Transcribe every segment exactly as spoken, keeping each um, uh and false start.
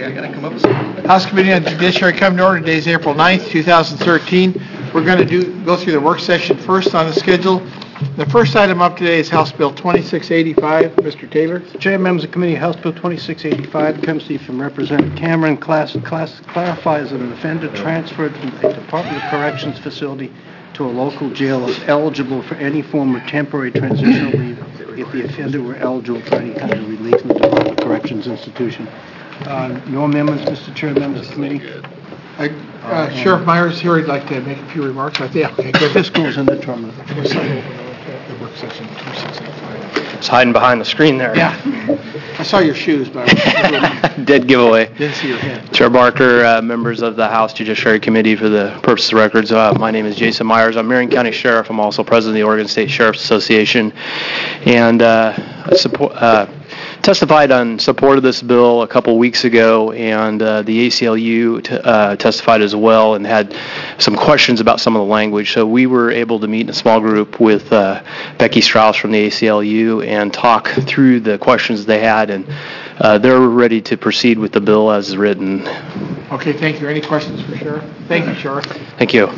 I got to come up with something. House Committee on Judiciary come to order. Today is April ninth, two thousand thirteen. We're going to do go through the work session first on the schedule. The first item up today is House Bill twenty-six eighty-five. Mister Taylor. Chair, members of the committee, House Bill twenty-six eighty-five comes to you from Representative Cameron. Class, class, clarifies that an offender transferred from a Department of Corrections facility to a local jail is eligible for any form of temporary transitional leave if the offender were eligible for any kind of relief in the Department of Corrections institution. Uh, no amendments, Mister Chair, members of the committee. I, uh, Sheriff Myers here. I'd like to make a few remarks. I think okay, good. Fiscal is in the term. The work session twenty-six eighty-five. It's hiding behind the screen there. Yeah, I saw your shoes, but I Dead giveaway. didn't see your head. Chair Barker, uh, members of the House Judiciary Committee, for the purpose of the records, uh, my name is Jason Myers. I'm Marion County Sheriff. I'm also president of the Oregon State Sheriff's Association, and uh, I support. Uh, testified on support of this bill a couple weeks ago, and uh, the A C L U t- uh, testified as well and had some questions about some of the language. So we were able to meet in a small group with uh, Becky Strauss from the A C L U and talk through the questions they had, and uh, they're ready to proceed with the bill as written. Okay, thank you. Any questions for Sheriff? Thank you, Sheriff. Thank you.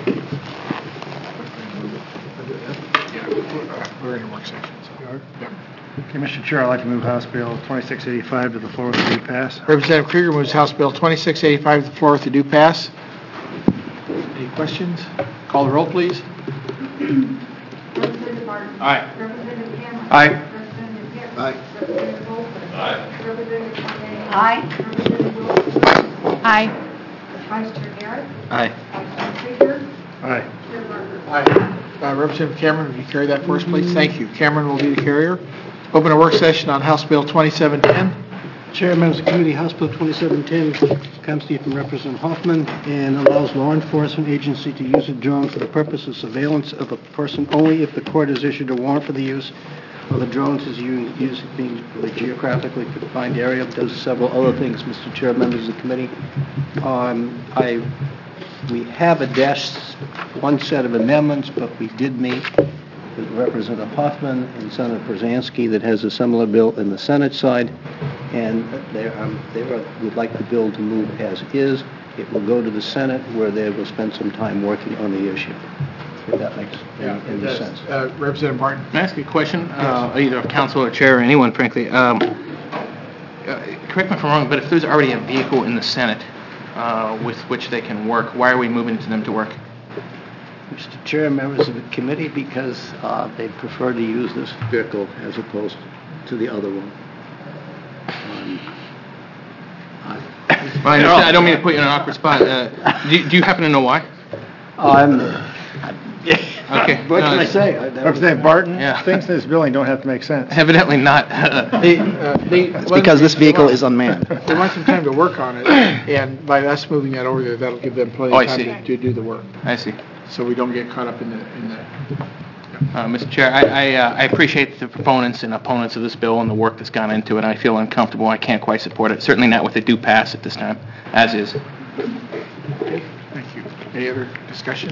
We're in a work session. Okay, Mister Chair, I'd like to move House Bill twenty-six eighty-five to the floor with due pass. Representative Krieger moves House Bill twenty-six eighty-five to the floor with the due pass. Any questions? Call the roll, please. Representative Martin. Aye. Representative Cameron. Aye. Representative Hicks. Aye. Representative Olson. Aye. Representative Tomei. Aye. Representative Wilson. Aye. Vice Chair Garrett. Aye. Vice Chair Krieger. Aye. Chair Barker. Aye. Uh, Representative Cameron, would you carry that for us, please? Thank you. Cameron will be the carrier. Open a work session on House Bill twenty-seven ten. Chair, members of the committee, House Bill twenty-seven ten comes to you from Representative Hoffman and allows law enforcement agency to use a drone for the purpose of surveillance of a person only if the court has issued a warrant for the use of the drones is used being a geographically confined area. It does several other things, Mister Chair, members of the committee. Um, I we have a dash one set of amendments, but we did meet with Representative Hoffman and Senator Brzezinski that has a similar bill in the Senate side, and they, um, they would like the bill to move as is. It will go to the Senate, where they will spend some time working on the issue, if that makes Yeah, any, any sense. Uh, Representative Martin. May I ask you a question? Uh, either of council or chair or anyone, frankly. Um, uh, correct me if I'm wrong, but if there's already a vehicle in the Senate uh, with which they can work, why are we moving to them to work? Mister Chair, members of the committee, because uh, they prefer to use this vehicle as opposed to the other one. Um, I- Well, I understand. I don't mean to put you in an awkward spot. Uh, do, do you happen to know why? I'm, Okay. what no, can I it's- say? I- that was- Representative Barton, Yeah. things in this building don't have to make sense. Evidently not. They, uh, they, It's because this vehicle is unmanned. They want some time to work on it, and by us moving that over there, that'll give them plenty Oh, I of time see. to, to do the work, I see. so we don't get caught up in the, in the, Uh, Mister Chair, I, I, uh, I appreciate the proponents and opponents of this bill and the work that's gone into it. I feel uncomfortable. I can't quite support it. Certainly not with a due pass at this time, as is. thank you. Any other discussion?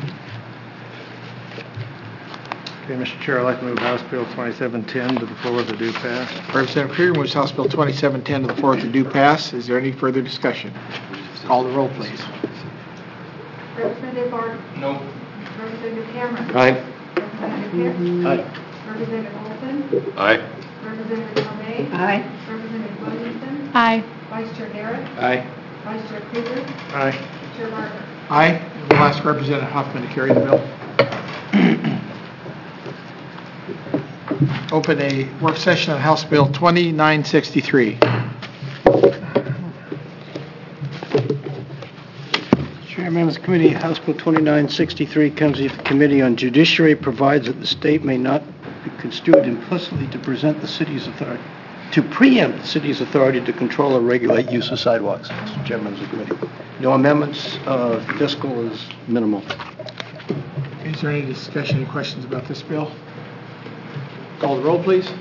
Okay, Mister Chair, I'd like to move House Bill twenty-seven ten to the floor with a due pass. Representative Krieger moves House Bill twenty-seven ten to the floor with the due pass. Is there any further discussion? Call the roll, please. Representative Martin. No. Representative Cameron. Aye. Representative Hicks. Aye. Representative Olson. Aye. Representative Tomei. Aye. Representative Williamson. Aye. Vice Chair Garrett. Aye. Vice Chair Krieger. Aye. Chair Barker. Aye. We'll ask Representative Huffman to carry the bill. Open a work session on House Bill twenty-nine sixty-three. Chair, members of the committee, House Bill twenty-nine sixty-three comes to the Committee on Judiciary, provides that the state may not be construed implicitly to present the city's authority, to preempt the city's authority to control or regulate use of sidewalks. Mister Chair, members of the committee. No amendments. Uh, fiscal is minimal. Is there any discussion, any questions about this bill? Call the roll, please.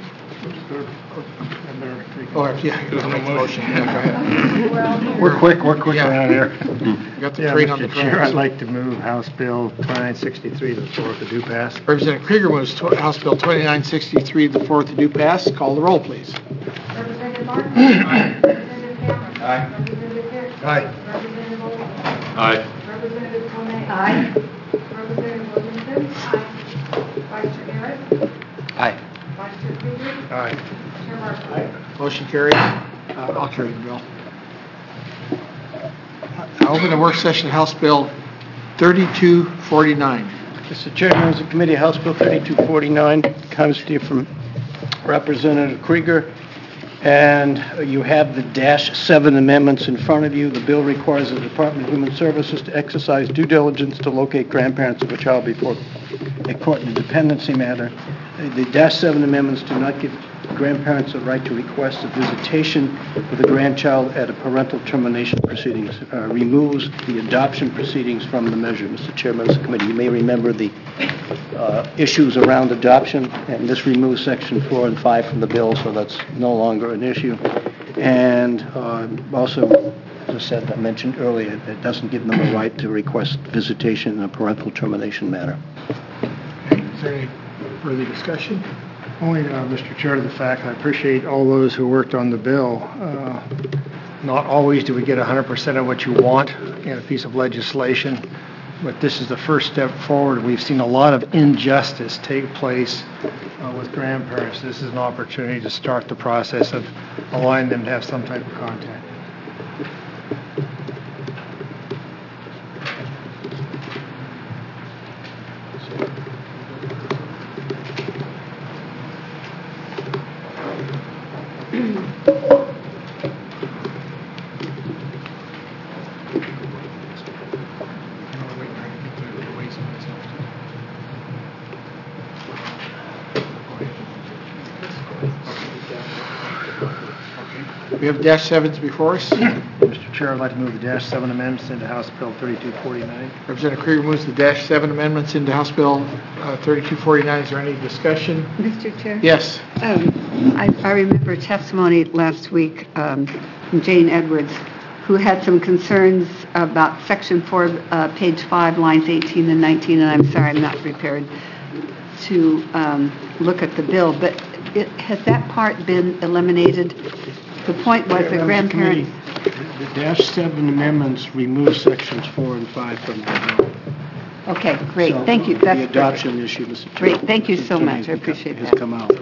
Oh, yeah, you don't make the motion. Yeah, go ahead. We're quick, we're quick Yeah. around here. You got the Yeah, train on the Mister Chair, I'd tracks. like to move House Bill twenty-nine sixty-three to the floor with a due pass. Representative Krieger moves tw- House Bill twenty-nine sixty-three to the floor with the due pass. Call the roll, please. Representative Martin. Representative Cameron. Aye. Representative Aye. Representative Olson. Aye. Representative Tomei. Aye. Representative Williamson. Aye. Vice Chair Harris. Aye. Vice Chair Krieger. Aye. Chair Martin. Motion carries. Uh, I'll carry the bill. I open the work session of House Bill thirty-two forty-nine. Mister Chair, members of the committee, House Bill thirty-two forty-nine comes to you from Representative Krieger, and you have the dash seven amendments in front of you. The bill requires the Department of Human Services to exercise due diligence to locate grandparents of a child before a court in a dependency matter. The dash seven amendments do not give grandparents the right to request a visitation with a grandchild at a parental termination proceedings, uh, removes the adoption proceedings from the measure. Mister Chair, members of the committee, you may remember the uh, issues around adoption, and this removes section four and five from the bill, so that's no longer an issue. And uh, also, as I said, I mentioned earlier, it doesn't give them a right to request visitation in a parental termination matter. Okay, is there any further discussion? Only, uh, Mister Chair, to the fact I appreciate all those who worked on the bill. Uh, Not always do we get one hundred percent of what you want in a piece of legislation, but this is the first step forward. We've seen a lot of injustice take place uh, with grandparents. This is an opportunity to start the process of allowing them to have some type of contact. We have dash sevens before us. Mister Chair, I'd like to move the dash seven amendments into House Bill thirty-two forty-nine. Representative Krieger moves the dash seven amendments into House Bill uh, thirty-two forty-nine. Is there any discussion? Mister Chair? Yes. Um, I I remember testimony last week um, from Jane Edwards, who had some concerns about Section four, uh, page five, lines eighteen and nineteen, and I'm sorry, I'm not prepared to um, look at the bill, but it- has that part been eliminated? The point was that grandparents... The dash seven amendments remove sections four and five from the bill. Okay, great, So, thank you. The That's adoption issue, Mister Chair. Great, thank you so has much. I become- appreciate Has that. come out.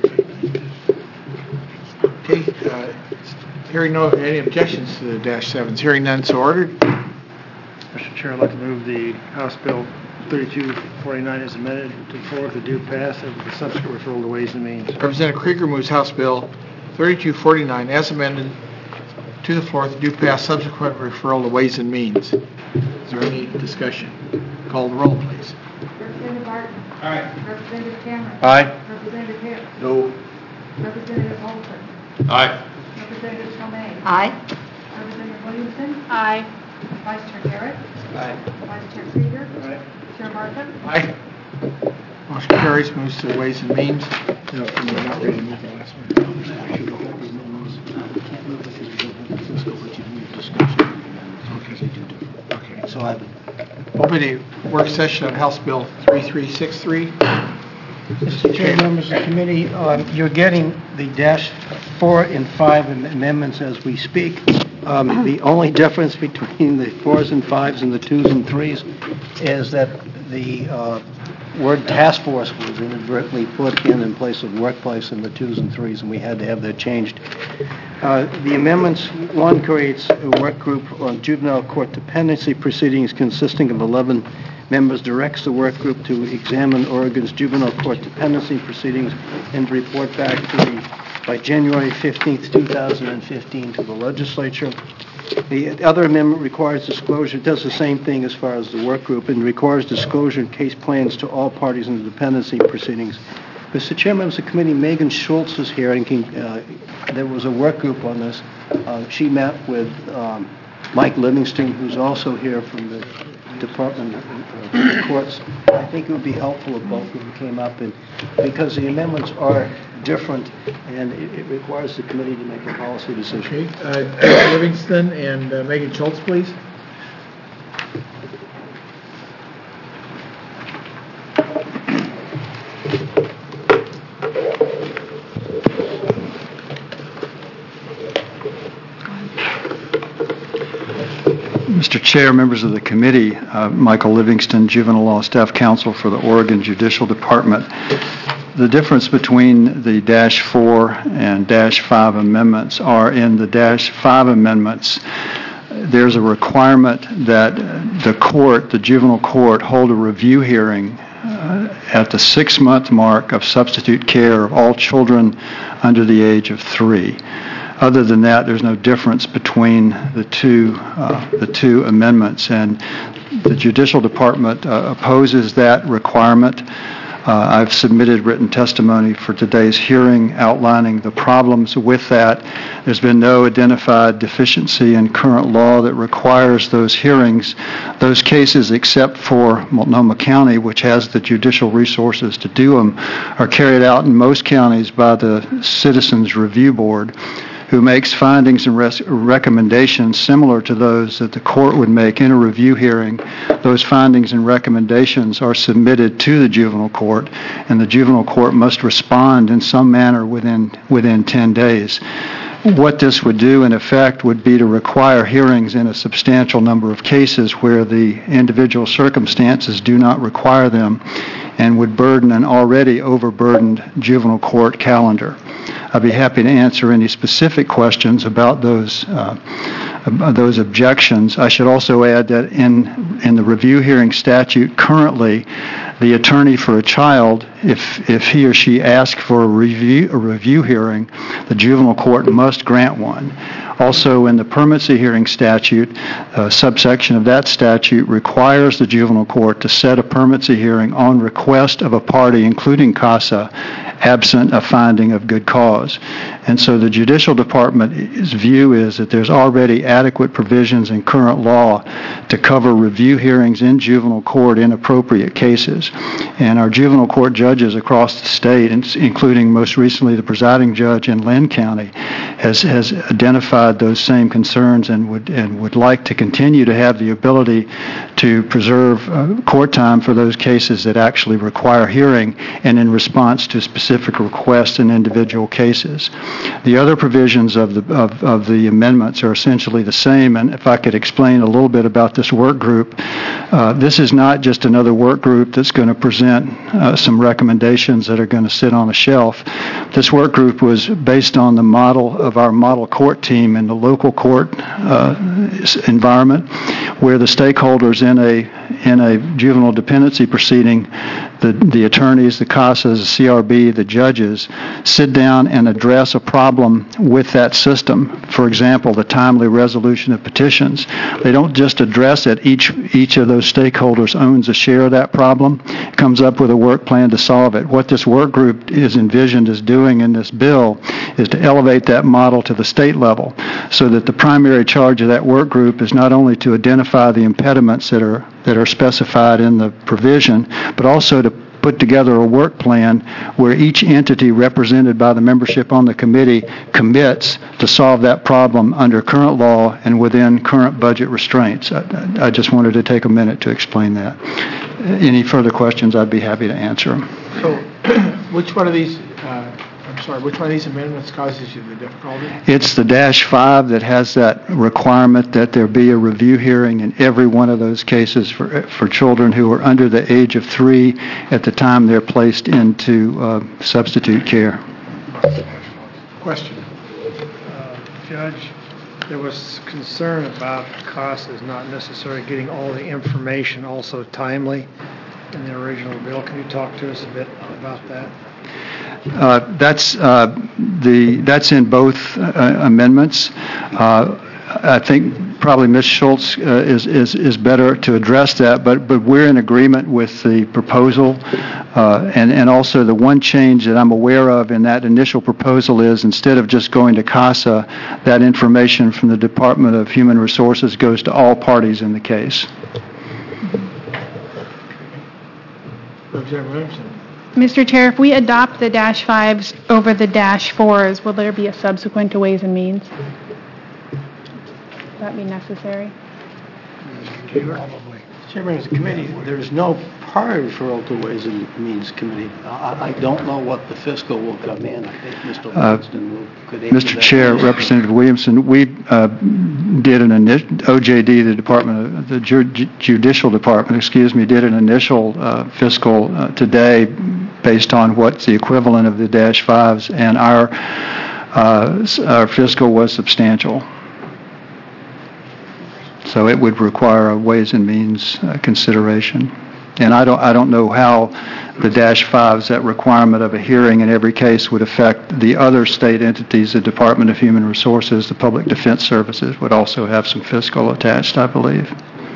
Okay. uh, Hearing no, any objections to the dash sevens? Hearing none, so ordered. Mister Chair, I'd like to move the House Bill thirty-two forty-nine as amended to the floor with the due pass and with the subsequent referral to Ways and Means. Representative Krieger moves House Bill thirty-two forty-nine as amended to the floor with due pass, subsequent referral to Ways and Means. Is there any discussion? Call the roll, please. Representative Martin. Aye. Representative Cameron. Aye. Representative Harris. No. Representative Olson. Aye. Representative Tomei. Aye? Representative Williamson. Aye. Vice Chair Harris. Aye. Vice Chair Krieger. Aye. Chair Martin. Aye. Motion carries, moves to Ways and Means. No, we're not ready to move the last one. Okay. So I Open a work session on House Bill thirty-three sixty-three. Mister Chair, members of the committee, um, you're getting the dash four and five am- amendments as we speak. Um, The only difference between the fours and fives and the twos and threes is that the uh, word task force was inadvertently put in in place of workplace in the twos and threes, and we had to have that changed. Uh, The amendments, one creates a work group on juvenile court dependency proceedings consisting of eleven members, directs the work group to examine Oregon's juvenile court dependency proceedings and report back to the, by January fifteenth, two thousand fifteen, to the legislature. The other amendment requires disclosure, does the same thing as far as the work group, and requires disclosure in case plans to all parties in the dependency proceedings. Mister Chair, members of the committee, Megan Schultz is here, and can, uh, there was a work group on this. Uh, She met with um, Mike Livingston, who's also here from the Department of Courts. I think it would be helpful if both of them came up, and because the amendments are different, and it it requires the committee to make a policy decision. Okay, uh, Jeff Livingston and uh, Megan Schultz, please. Mister Chair, members of the committee, uh, Michael Livingston, Juvenile Law Staff Counsel for the Oregon Judicial Department. The difference between the Dash four and Dash five amendments are in the Dash five amendments, there's a requirement that the court, the juvenile court, hold a review hearing uh, at the six-month mark of substitute care of all children under the age of three. Other than that, there's no difference between the two, uh, the two amendments, and the Judicial Department uh, opposes that requirement. Uh, I've submitted written testimony for today's hearing outlining the problems with that. There's been no identified deficiency in current law that requires those hearings. Those cases, except for Multnomah County, which has the judicial resources to do them, are carried out in most counties by the Citizens Review Board, who makes findings and res- recommendations similar to those that the court would make in a review hearing. Those findings and recommendations are submitted to the juvenile court, and the juvenile court must respond in some manner within within ten days. What this would do, in effect, would be to require hearings in a substantial number of cases where the individual circumstances do not require them, and would burden an already overburdened juvenile court calendar. I'd be happy to answer any specific questions about those uh, those objections. I should also add that in in the review hearing statute currently, the attorney for a child, if if he or she asks for a review a review hearing, the juvenile court must grant one. Also, in the permanency hearing statute, a subsection of that statute requires the juvenile court to set a permanency hearing on request of a party, including CASA, absent a finding of good cause. And so the Judicial Department's view is that there's already adequate provisions in current law to cover review hearings in juvenile court in appropriate cases. And our juvenile court judges across the state, including most recently the presiding judge in Lynn County, has, has identified those same concerns and would and would like to continue to have the ability to preserve uh, court time for those cases that actually require hearing and in response to specific requests in individual cases. The other provisions of the of, of the amendments are essentially the same, and if I could explain a little bit about this work group, uh, this is not just another work group that's going to present uh, some recommendations that are going to sit on a shelf. This work group was based on the model of our model court team in the local court uh, environment, where the stakeholders in a in a juvenile dependency proceeding, the the attorneys, the CASAs, the C R B, the judges, sit down and address a problem with that system. For example, the timely resolution of petitions. They don't just address it. Each each of those stakeholders owns a share of that problem, comes up with a work plan to solve it. What this work group is envisioned as doing in this bill is to elevate that model to the state level, so that the primary charge of that work group is not only to identify the impediments that are that are specified in the provision, but also to put together a work plan where each entity represented by the membership on the committee commits to solve that problem under current law and within current budget restraints. I, I just wanted to take a minute to explain that. Any further questions, I'd be happy to answer them. So, which one of these, uh, I'm sorry, which one of these amendments causes you the difficulty? It's the Dash five that has that requirement that there be a review hearing in every one of those cases for for children who are under the age of three at the time they're placed into uh, substitute care. Question. Uh, Judge, there was concern about CASAs not necessarily getting all the information also timely in the original bill. Can you talk to us a bit about that? Uh, that's uh, the that's in both uh, amendments. Uh, I think probably Miz Schultz uh, is, is is better to address that, but but we're in agreement with the proposal, uh, and and also the one change that I'm aware of in that initial proposal is instead of just going to CASA, that information from the Department of Human Resources goes to all parties in the case. Representative Williamson. Mister Chair, if we adopt the dash fives over the dash fours, will there be a subsequent to Ways and Means? Would that be necessary? Probably. Chairman of the committee, there is no prior referral to Ways and Means Committee. I, I don't know what the fiscal will come in. I think Mister Livingston will, could answer Mister that. Chair, Representative Williamson, we uh, did an initial, O J D, the Department, of, the Ju- Judicial Department, excuse me, did an initial uh, fiscal uh, today based on what's the equivalent of the dash fives, and our, uh, our fiscal was substantial. So it would require a Ways and Means uh, consideration. And I don't, I don't know how the dash fives, that requirement of a hearing in every case, would affect the other state entities. The Department of Human Resources, the Public Defense Services would also have some fiscal attached, I believe.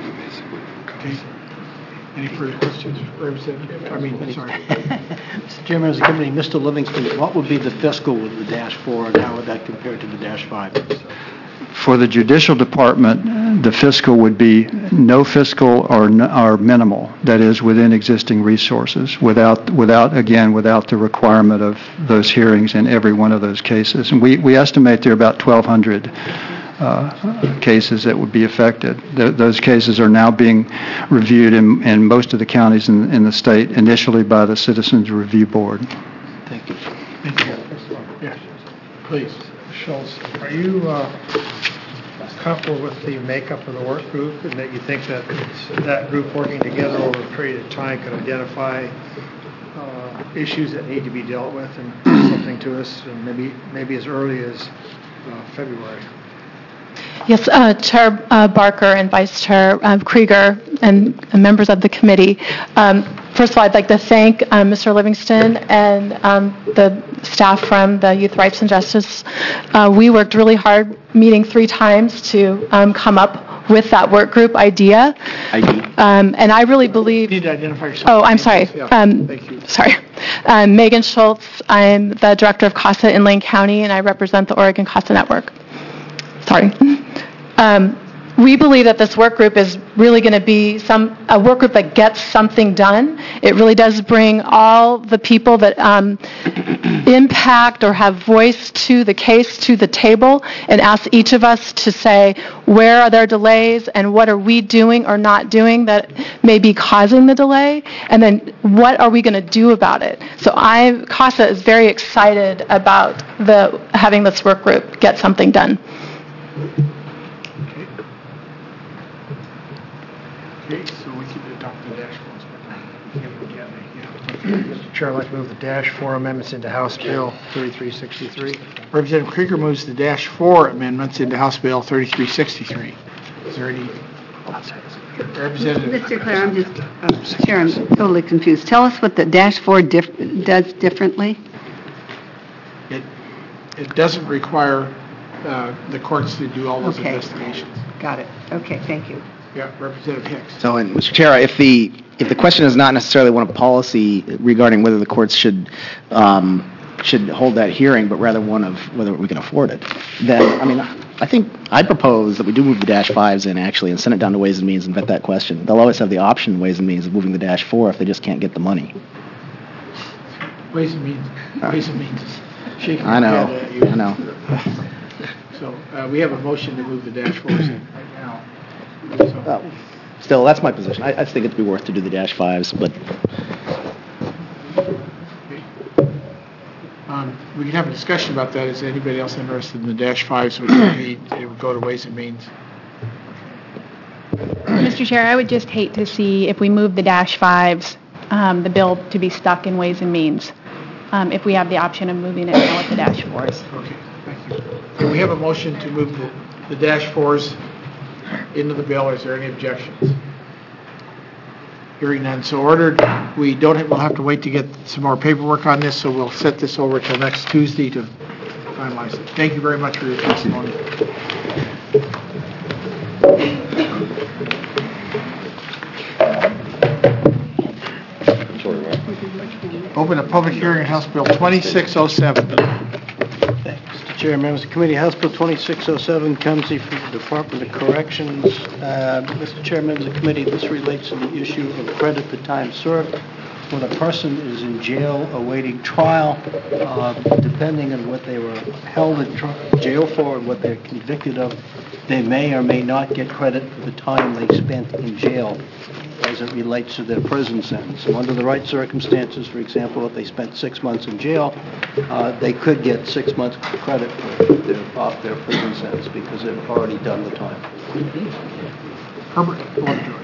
Okay. Any further questions, Representative? I mean, sorry. Mister Chairman of the committee, Mister Livingston, what would be the fiscal with the dash four, and how would that compare to the dash five? For the Judicial Department, the fiscal would be no fiscal or, n- or minimal, that is, within existing resources, without, without again, without the requirement of those hearings in every one of those cases. And we, we estimate there are about twelve hundred uh, cases that would be affected. Th- those cases are now being reviewed in, in most of the counties in, in the state, initially by the Citizens Review Board. Thank you. Thank you. Yes, please. Schultz, are you uh, comfortable with the makeup of the work group, and that you think that that group working together over a period of time could identify uh, issues that need to be dealt with and bring something to us, and maybe maybe as early as uh, February? Yes, uh, Chair uh, Barker and Vice Chair uh, Krieger and uh, members of the committee. Um, first of all, I'd like to thank um, Mister Livingston and um, the staff from the Youth Rights and Justice. Uh, we worked really hard, meeting three times to um, come up with that work group idea. I D. Um, and I really believe... You need to identify yourself. Oh, I'm sorry. Yeah, Um, thank you. Sorry. Um, Megan Schultz. I'm the director of CASA in Lane County, and I represent the Oregon CASA Network. Sorry. Um, we believe that this work group is really going to be some a work group that gets something done. It really does bring all the people that um, impact or have voice to the case to the table and ask each of us to say, where are there delays and what are we doing or not doing that may be causing the delay, and then what are we going to do about it. So I, CASA is very excited about the having this work group get something done. Okay, so we can adopt the dashboards. Mister Chair, I'd like to move the dash four amendments into House Bill thirty-three sixty-three. Representative Krieger moves the dash four amendments into House Bill thirty-three sixty-three. Is there any? Representative? Mister Clare, I'm just, uh, Chair, I'm totally confused. Tell us what the dash four dif- does differently. It, it doesn't require uh, the courts to do all those Okay. investigations. Got it. Okay, thank you. Yeah, Representative Hicks. So, and Mister Chair, if the, if the question is not necessarily one of policy regarding whether the courts should, um, should hold that hearing, but rather one of whether we can afford it, then, I mean, I think, I propose that we do move the dash fives in, actually, and send it down to Ways and Means and vet that question. They'll always have the option, Ways and Means, of moving the dash four if they just can't get the money. Ways and Means, Ways and Means is shaking I their know, head at you. I know. So uh, we have a motion to move the dash fours in right now. So, Uh, Still, that's my position. I, I think it'd be worth to do the dash fives, but um, we can have a discussion about that. Is anybody else interested in the dash fives? Would it it would go to Ways and Means. Mister Chair, I would just hate to see, if we move the dash fives, um, the bill to be stuck in Ways and Means, um, if we have the option of moving it now with the dash fours. Okay, thank you. Okay, we have a motion to move the, the dash fours into the bill. Is there any objections? Hearing none, so ordered. We don't have, we'll have to wait to get some more paperwork on this, so we'll set this over till next Tuesday to finalize it. Thank you very much for your testimony. Open a public hearing on House Bill twenty-six oh seven. Mister Chair, members of the committee, House Bill twenty-six oh seven comes from the Department of Corrections. Uh, Mister Chair, members of the committee, this relates to the issue of credit for time served. when a person is in jail awaiting trial, uh, depending on what they were held in tr- jail for and what they're convicted of, they may or may not get credit for the time they spent in jail as it relates to their prison sentence. So under the right circumstances, for example, if they spent six months in jail, uh, they could get six months credit for their, off their prison sentence because they've already done the time. Herbert Lovejoy,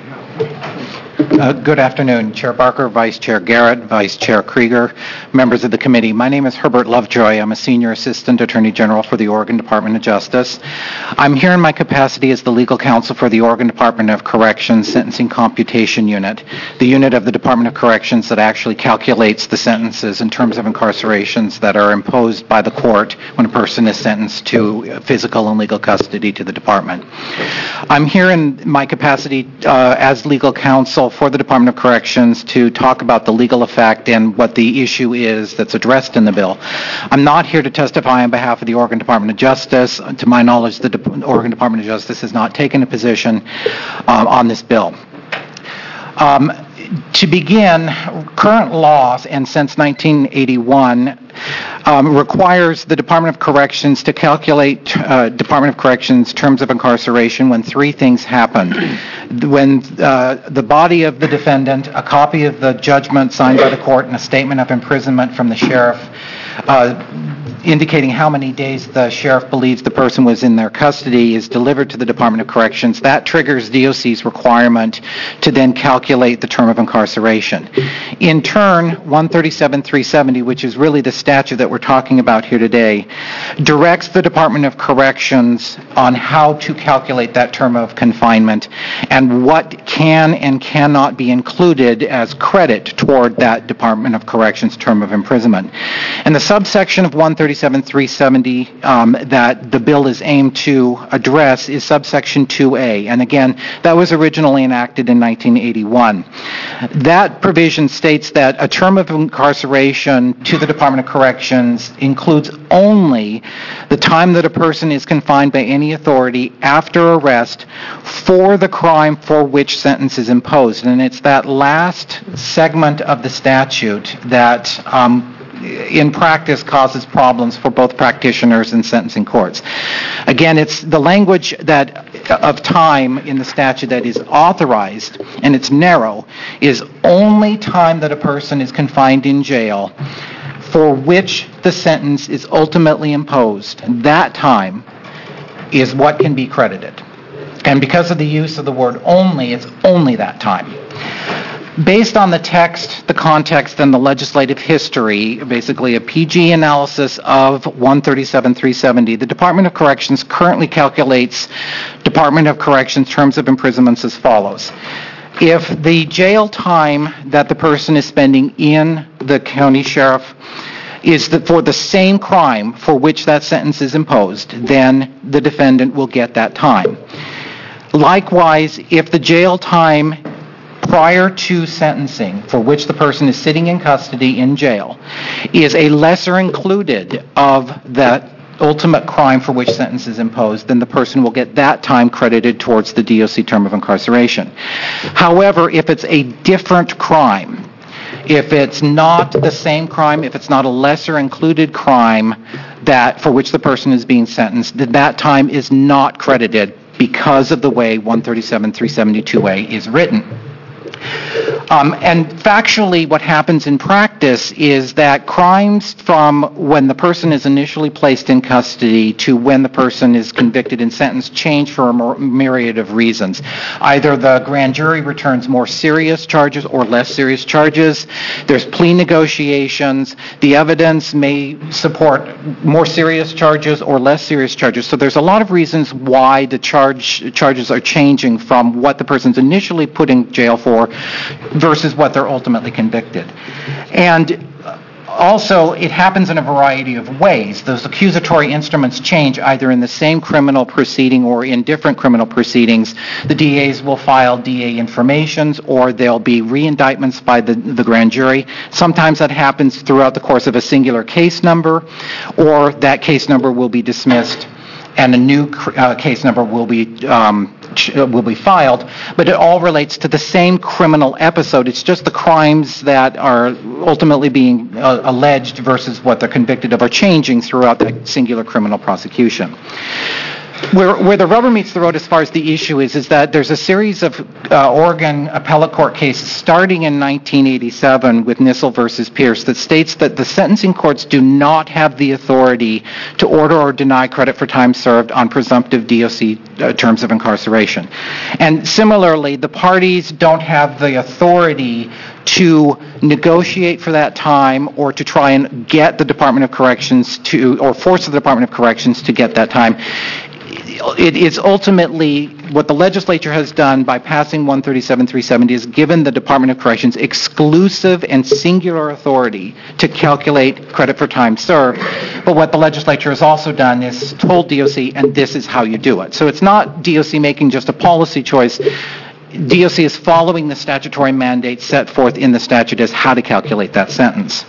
Uh, Good afternoon, Chair Barker, Vice Chair Garrett, Vice Chair Krieger, members of the committee. My name is Herbert Lovejoy. I'm a Senior Assistant Attorney General for the Oregon Department of Justice. I'm here in my capacity as the legal counsel for the Oregon Department of Corrections Sentencing Computation Unit, the unit of the Department of Corrections that actually calculates the sentences in terms of incarcerations that are imposed by the court when a person is sentenced to physical and legal custody to the department. I'm here in my capacity uh, as legal counsel for the Department of Corrections to talk about the legal effect and what the issue is that's addressed in the bill. I'm not here to testify on behalf of the Oregon Department of Justice. To my knowledge, the De- Oregon Department of Justice has not taken a position um, on this bill. Um, to begin, current laws, and since nineteen eighty-one, um, requires the Department of Corrections to calculate uh, Department of Corrections terms of incarceration when three things happen. When uh, the body of the defendant, a copy of the judgment signed by the court, and a statement of imprisonment from the sheriff uh, indicating how many days the sheriff believes the person was in their custody is delivered to the Department of Corrections. That triggers D O C's requirement to then calculate the term of incarceration. In turn, one thirty-seven three seventy, which is really the statute that we're talking about here today, directs the Department of Corrections on how to calculate that term of confinement and what can and cannot be included as credit toward that Department of Corrections term of imprisonment. And the subsection of one thirty-seven three seventy um, that the bill is aimed to address is subsection two A. And again, that was originally enacted in nineteen eighty-one. That provision states that a term of incarceration to the Department of Corrections includes only the time that a person is confined by any authority after arrest for the crime for which sentence is imposed. And it's that last segment of the statute that um, in practice causes problems for both practitioners and sentencing courts. Again, it's the language that of time in the statute that is authorized, and it's narrow, is only time that a person is confined in jail for which the sentence is ultimately imposed. That time is what can be credited. And because of the use of the word only, it's only that time. Based on the text, the context, and the legislative history, basically a P G analysis of one thirty-seven three seventy, the Department of Corrections currently calculates Department of Corrections terms of imprisonments as follows. If the jail time that the person is spending in the county sheriff is the, for the same crime for which that sentence is imposed, then the defendant will get that time. Likewise, if the jail time prior to sentencing for which the person is sitting in custody in jail is a lesser included of that ultimate crime for which sentence is imposed, then the person will get that time credited towards the D O C term of incarceration. However, if it's a different crime, if it's not the same crime, if it's not a lesser included crime that for which the person is being sentenced, then that time is not credited because of the way one thirty-seven three seventy-two A is written. Um, and factually, what happens in practice is that crimes from when the person is initially placed in custody to when the person is convicted and sentenced change for a myriad of reasons. Either the grand jury returns more serious charges or less serious charges. There's plea negotiations. The evidence may support more serious charges or less serious charges. So there's a lot of reasons why the charge charges are changing from what the person's initially put in jail for versus what they're ultimately convicted. And also, it happens in a variety of ways. Those accusatory instruments change either in the same criminal proceeding or in different criminal proceedings. The D As will file D A informations, or there'll be re-indictments by the, the grand jury. Sometimes that happens throughout the course of a singular case number, or that case number will be dismissed and a new uh, case number will be um, ch- uh, will be filed, but it all relates to the same criminal episode. It's just the crimes that are ultimately being uh, alleged versus what they're convicted of are changing throughout that singular criminal prosecution. Where, where the rubber meets the road as far as the issue is, is that there's a series of uh, Oregon appellate court cases starting in nineteen eighty-seven with Nissel versus Pierce that states that the sentencing courts do not have the authority to order or deny credit for time served on presumptive D O C uh, terms of incarceration. And similarly, the parties don't have the authority to negotiate for that time or to try and get the Department of Corrections to, or force the Department of Corrections to get that time. It is ultimately what the legislature has done by passing one thirty-seven three seventy is given the Department of Corrections exclusive and singular authority to calculate credit for time served. But what the legislature has also done is told D O C, and this is how you do it. So it's not D O C making just a policy choice. D O C is following the statutory mandate set forth in the statute as how to calculate that sentence.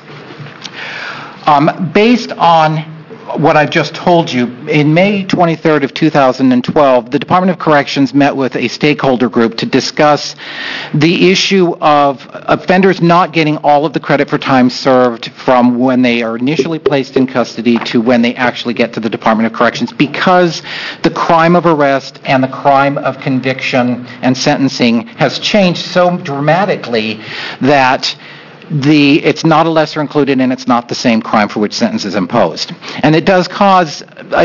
Um, based on what I've just told you, in May twenty-third of two thousand twelve, the Department of Corrections met with a stakeholder group to discuss the issue of offenders not getting all of the credit for time served from when they are initially placed in custody to when they actually get to the Department of Corrections, because the crime of arrest and the crime of conviction and sentencing has changed so dramatically that The, it's not a lesser included and it's not the same crime for which sentence is imposed. And it does cause,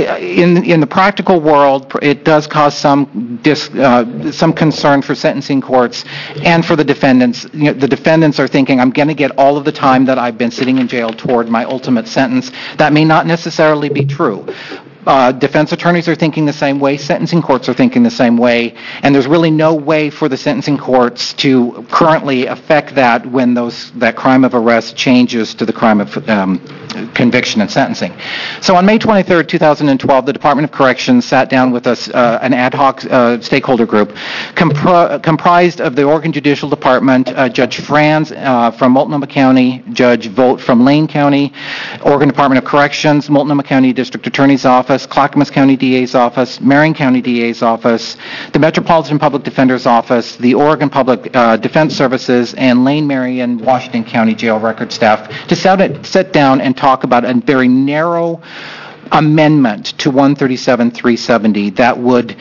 in in the practical world, it does cause some dis, uh, some concern for sentencing courts and for the defendants. You know, the defendants are thinking, I'm going to get all of the time that I've been sitting in jail toward my ultimate sentence. That may not necessarily be true. Uh, defense attorneys are thinking the same way, sentencing courts are thinking the same way, and there's really no way for the sentencing courts to currently affect that when those that crime of arrest changes to the crime of um, conviction and sentencing. So on May twenty-third, two thousand twelve, the Department of Corrections sat down with us, uh, an ad hoc uh, stakeholder group compri- comprised of the Oregon Judicial Department, uh, Judge Franz uh, from Multnomah County, Judge Vogt from Lane County, Oregon Department of Corrections, Multnomah County District Attorney's Office, Clackamas County D A's Office, Marion County D A's Office, the Metropolitan Public Defender's Office, the Oregon Public uh, Defense Services, and Lane, Marion, Washington County Jail Record staff to sit, sit down and talk about a very narrow amendment to one thirty-seven three seventy that would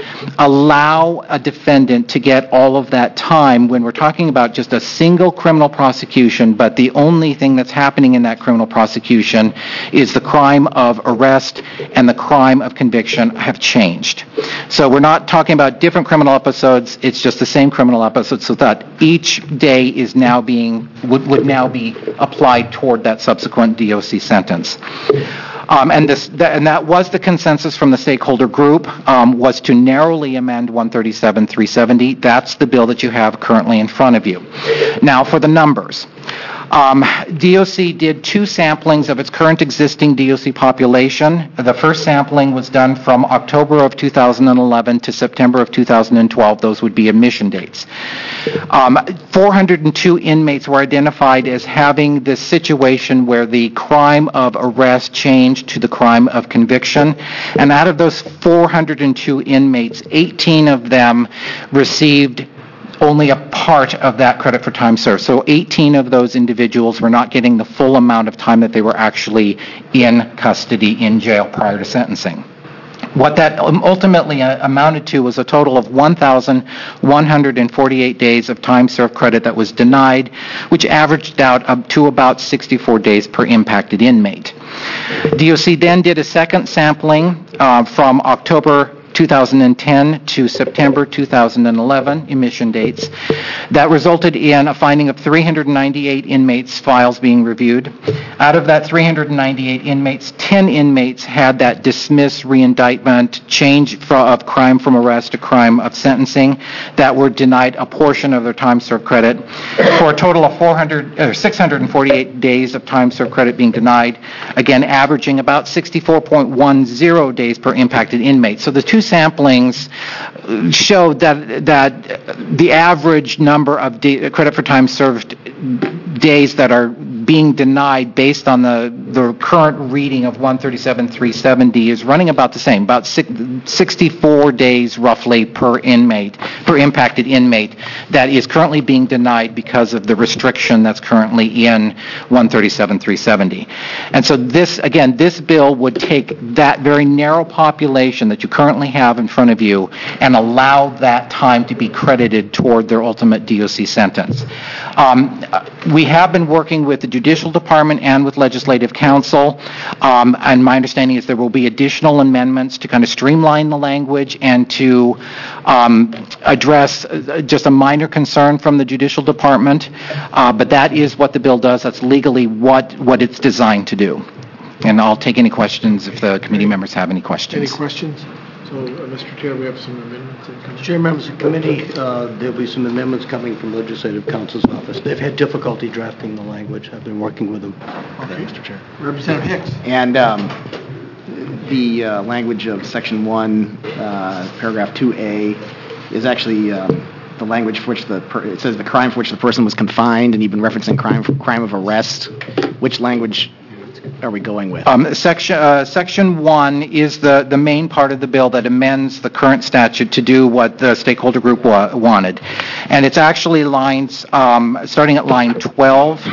allow a defendant to get all of that time when we're talking about just a single criminal prosecution, but the only thing that's happening in that criminal prosecution is the crime of arrest and the crime of conviction have changed. So we're not talking about different criminal episodes, it's just the same criminal episode, so that each day is now being, would, would now be applied toward that subsequent D O C sentence. Um, and, this, th- and that was the consensus from the stakeholder group, um, was to narrowly amend one thirty-seven three seventy. That's the bill that you have currently in front of you. Now for the numbers. Um, D O C did two samplings of its current existing D O C population. The first sampling was done from October of two thousand eleven to September of two thousand twelve. Those would be admission dates. Um, four hundred two inmates were identified as having this situation where the crime of arrest changed to the crime of conviction. And out of those four hundred two inmates, eighteen of them received only a part of that credit for time served. So eighteen of those individuals were not getting the full amount of time that they were actually in custody in jail prior to sentencing. What that ultimately amounted to was a total of one thousand one hundred forty-eight days of time served credit that was denied, which averaged out up to about sixty-four days per impacted inmate. D O C then did a second sampling uh, from October two thousand ten to September two thousand eleven emission dates. That resulted in a finding of three hundred ninety-eight inmates' files being reviewed. Out of that three hundred ninety-eight inmates, ten inmates had that dismiss, reindictment, change of crime from arrest to crime of sentencing that were denied a portion of their time served credit, for a total of four hundred, or six hundred forty-eight days of time served credit being denied, again averaging about sixty-four point one zero days per impacted inmate. So the two samplings showed that that the average number of day, credit for time served days that are being denied based on the, the current reading of one thirty-seven three seventy is running about the same, about sixty-four days roughly per inmate, per impacted inmate that is currently being denied because of the restriction that's currently in one thirty-seven three seventy. And so this, again, this bill would take that very narrow population that you currently have in front of you and allow that time to be credited toward their ultimate D O C sentence. Um, we have been working with the Judicial Department and with Legislative Counsel, um, and my understanding is there will be additional amendments to kind of streamline the language and to um, address just a minor concern from the Judicial Department, uh, but that is what the bill does. That's legally what, what it's designed to do. And I'll take any questions if the committee members have any questions. Any questions? So, uh, Mister Chair, we have some amendments that come. Chair, members of the committee, uh, there'll be some amendments coming from Legislative Counsel's office. They've had difficulty drafting the language. I've been working with them. Okay, Mister Chair. Representative Hicks. And um, the uh, language of Section one, uh, Paragraph two A, is actually um, the language for which the, per- it says the crime for which the person was confined, and you've been referencing crime crime of arrest. Which language are we going with? Um, section uh, Section one is the, the main part of the bill that amends the current statute to do what the stakeholder group wa- wanted. And it's actually lines, um, starting at line twelve.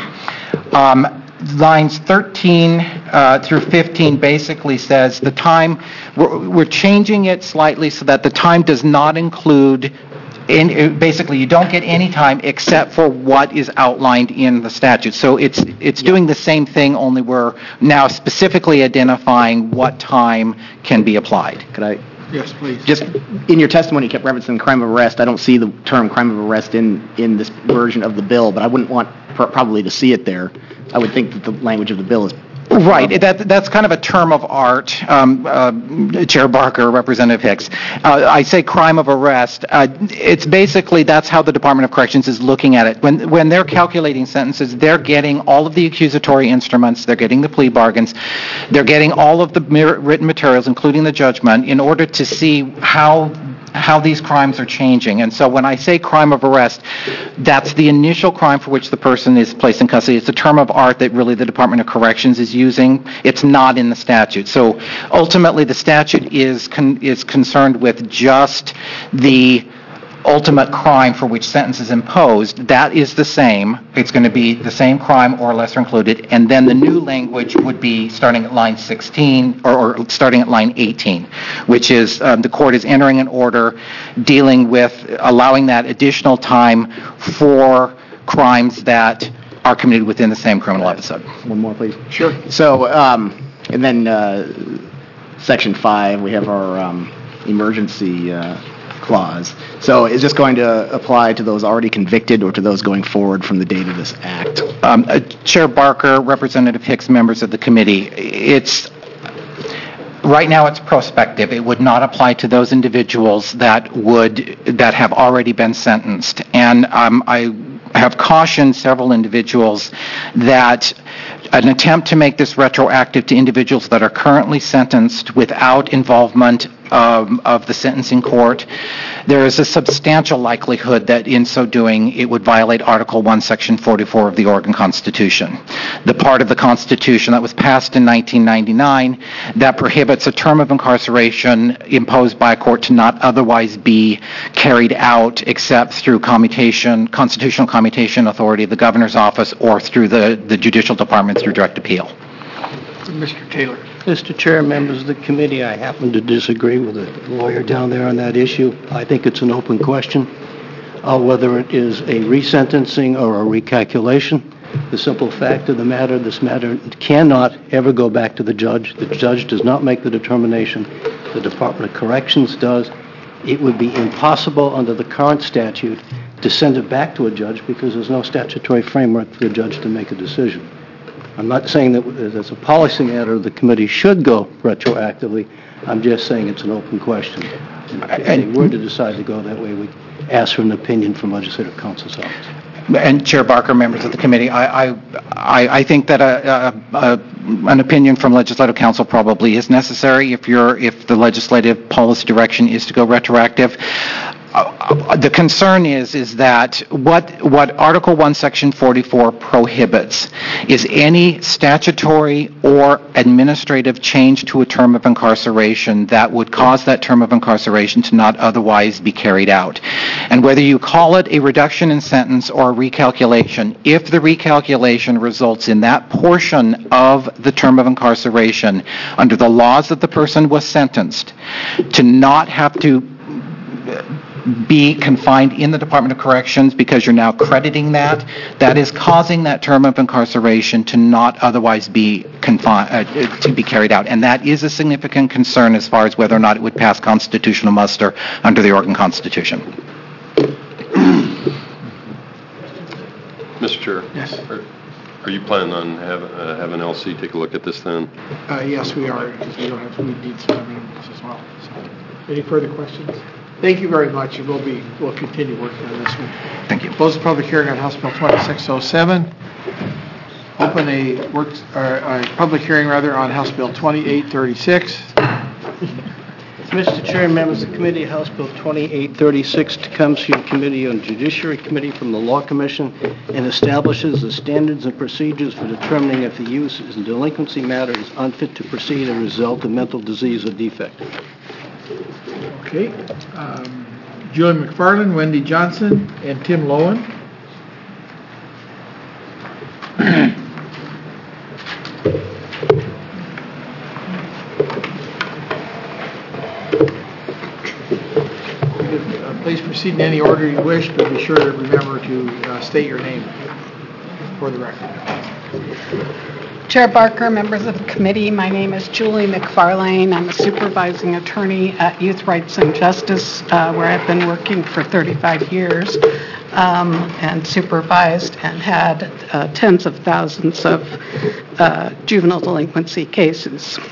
Um, lines thirteen uh, through fifteen basically says the time, we're, we're changing it slightly so that the time does not include In, basically, you don't get any time except for what is outlined in the statute. So it's it's doing the same thing, only we're now specifically identifying what time can be applied. Could I? Yes, please. Just in your testimony, you kept referencing crime of arrest. I don't see the term crime of arrest in, in this version of the bill, but I wouldn't want pr- probably to see it there. I would think that the language of the bill is Right. That, that's kind of a term of art, um, uh, Chair Barker, Representative Hicks. Uh, I say crime of arrest. Uh, it's basically, that's how the Department of Corrections is looking at it. When, when they're calculating sentences, they're getting all of the accusatory instruments, they're getting the plea bargains, they're getting all of the written materials, including the judgment, in order to see how how these crimes are changing. And so when I say crime of arrest, that's the initial crime for which the person is placed in custody. It's a term of art that really the Department of Corrections is using. It's not in the statute. So ultimately the statute is con- is concerned with just the ultimate crime for which sentence is imposed. That is the same. It's going to be the same crime or lesser included. And then the new language would be starting at line sixteen or, or starting at line eighteen, which is um, the court is entering an order dealing with allowing that additional time for crimes that are committed within the same criminal episode. One more, please. Sure. So, um, and then uh, Section five, we have our um, emergency uh, clause. So is this going to apply to those already convicted or to those going forward from the date of this act? Um, uh, Chair Barker, Representative Hicks, members of the committee, it's right now it's prospective. It would not apply to those individuals that would that have already been sentenced. And um, I have cautioned several individuals that an attempt to make this retroactive to individuals that are currently sentenced without involvement um, of the sentencing court, there is a substantial likelihood that in so doing it would violate Article one, Section forty-four of the Oregon Constitution, the part of the Constitution that was passed in nineteen ninety-nine that prohibits a term of incarceration imposed by a court to not otherwise be carried out except through commutation, constitutional commutation authority of the governor's office or through the, the judicial department through direct appeal. Mister Taylor. Mister Chair, members of the committee, I happen to disagree with the lawyer down there on that issue. I think it's an open question, uh, whether it is a resentencing or a recalculation. The simple fact of the matter, this matter cannot ever go back to the judge. The judge does not make the determination. The Department of Corrections does. It would be impossible under the current statute to send it back to a judge because there's no statutory framework for the judge to make a decision. I'm not saying that as a policy matter the committee should go retroactively. I'm just saying it's an open question. And if they were to decide to go that way, we ask for an opinion from Legislative Counsel's office. And Chair Barker, members of the committee, I I, I think that a, a, a, an opinion from Legislative Counsel probably is necessary if you're if the legislative policy direction is to go retroactive. Uh, the concern is is that what what Article one, Section forty-four prohibits is any statutory or administrative change to a term of incarceration that would cause that term of incarceration to not otherwise be carried out. And whether you call it a reduction in sentence or a recalculation, if the recalculation results in that portion of the term of incarceration under the laws that the person was sentenced to not have to be confined in the Department of Corrections because you're now crediting that, that is causing that term of incarceration to not otherwise be confined, uh, to be carried out. And that is a significant concern as far as whether or not it would pass constitutional muster under the Oregon Constitution. Mister Chair? Yes. Are, are you planning on have, uh, having L C take a look at this then? Uh, yes, we are, because we don't have, we need some evidence as well. So, any further questions? Thank you very much, and we'll be, we'll continue working on this one. Thank you. Close the public hearing on House Bill twenty-six oh seven. Open a work, or a public hearing rather on House Bill twenty-eight thirty-six. Mister Chair, members of the committee, House Bill twenty-eight thirty-six comes to the Committee on Judiciary Committee from the Law Commission and establishes the standards and procedures for determining if the use in delinquency matter is unfit to proceed as a result of mental disease or defect. Okay. Um, Julie McFarland, Wendy Johnson, and Tim Lowen. Uh, please proceed in any order you wish, but be sure to remember to uh, state your name for the record. Chair Barker, members of the committee, my name is Julie McFarlane. I'm a supervising attorney at Youth Rights and Justice, uh, where I've been working for thirty-five years um, and supervised and had uh, tens of thousands of uh, juvenile delinquency cases.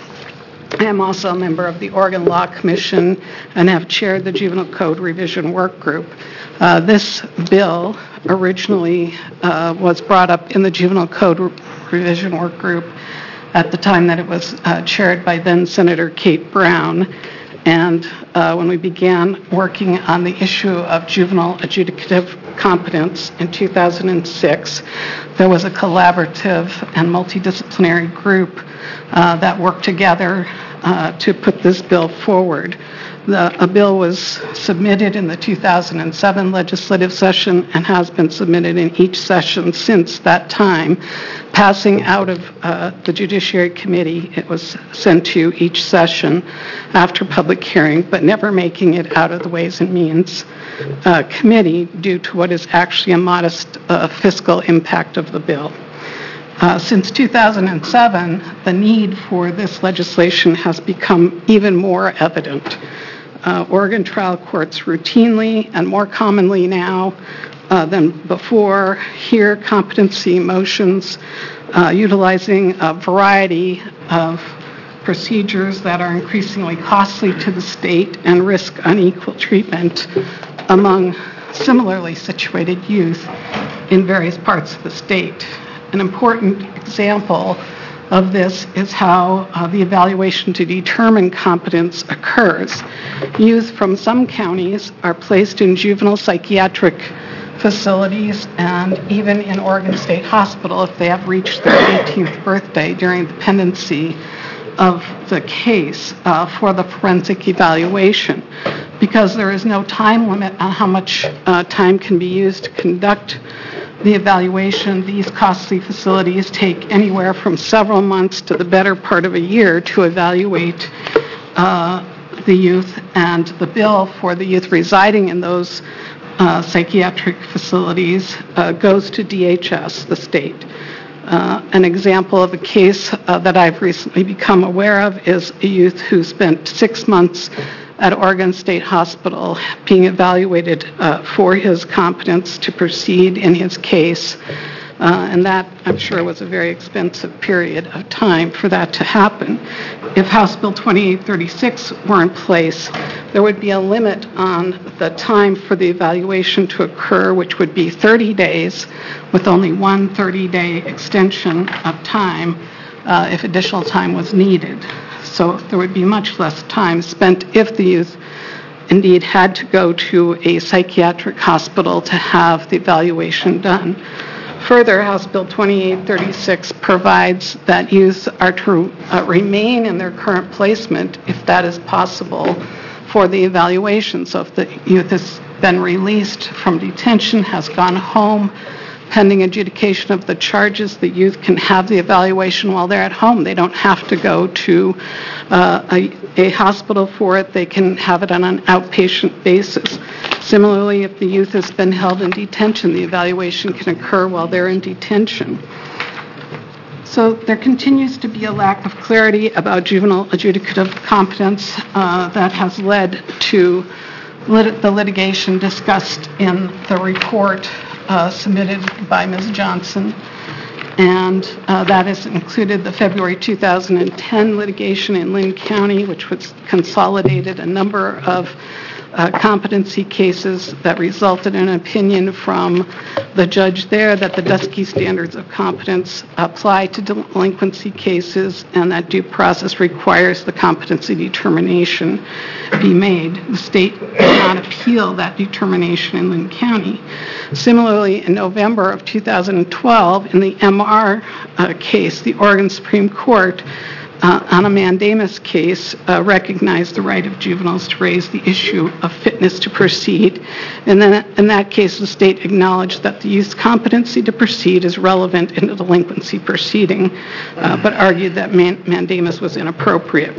I am also a member of the Oregon Law Commission and have chaired the Juvenile Code Revision Work Group. Uh, this bill originally uh, was brought up in the Juvenile Code Revision Work Group at the time that it was uh, chaired by then Senator Kate Brown. And uh, when we began working on the issue of juvenile adjudicative competence in two thousand six, there was a collaborative and multidisciplinary group uh, that worked together uh, to put this bill forward. The, a bill was submitted in the two thousand seven legislative session and has been submitted in each session since that time. Passing out of uh, the Judiciary Committee, it was sent to each session after public hearing, but never making it out of the Ways and Means uh, Committee due to what is actually a modest uh, fiscal impact of the bill. Uh, since two thousand seven, the need for this legislation has become even more evident. Uh, Oregon trial courts routinely and more commonly now uh, than before hear competency motions uh, utilizing a variety of procedures that are increasingly costly to the state and risk unequal treatment among similarly situated youth in various parts of the state. An important example of this is how uh, the evaluation to determine competence occurs. Youth from some counties are placed in juvenile psychiatric facilities and even in Oregon State Hospital if they have reached their eighteenth birthday during the pendency of the case uh, for the forensic evaluation. Because there is no time limit on how much uh, time can be used to conduct the evaluation, these costly facilities take anywhere from several months to the better part of a year to evaluate uh, the youth, and the bill for the youth residing in those uh, psychiatric facilities uh, goes to D H S, the state. Uh, an example of a case uh, that I've recently become aware of is a youth who spent six months at Oregon State Hospital being evaluated uh, for his competence to proceed in his case. Uh, and that, I'm sure, was a very expensive period of time for that to happen. If House Bill twenty-eight thirty-six were in place, there would be a limit on the time for the evaluation to occur, which would be thirty days, with only one thirty-day extension of time uh, if additional time was needed. So there would be much less time spent if the youth indeed had to go to a psychiatric hospital to have the evaluation done. Further, House Bill twenty-eight thirty-six provides that youth are to uh, remain in their current placement, if that is possible, for the evaluation. So if the youth has been released from detention, has gone home, pending adjudication of the charges, the youth can have the evaluation while they're at home. They don't have to go to uh, a, a hospital for it. They can have it on an outpatient basis. Similarly, if the youth has been held in detention, the evaluation can occur while they're in detention. So there continues to be a lack of clarity about juvenile adjudicative competence uh, that has led to lit- the litigation discussed in the report Uh, submitted by Miz Johnson, and uh, that has included the February two thousand ten litigation in Lynn County, which was consolidated a number of uh, competency cases that resulted in an opinion from the judge there that the Dusky standards of competence apply to delinquency cases and that due process requires the competency determination be made. The state did not appeal that determination in Lynn County. Similarly, in November of two thousand twelve, in the M R uh, case, the Oregon Supreme Court Uh, on a mandamus case, uh, recognized the right of juveniles to raise the issue of fitness to proceed. And then in that case, the state acknowledged that the youth's competency to proceed is relevant in a delinquency proceeding, uh, but argued that man- mandamus was inappropriate.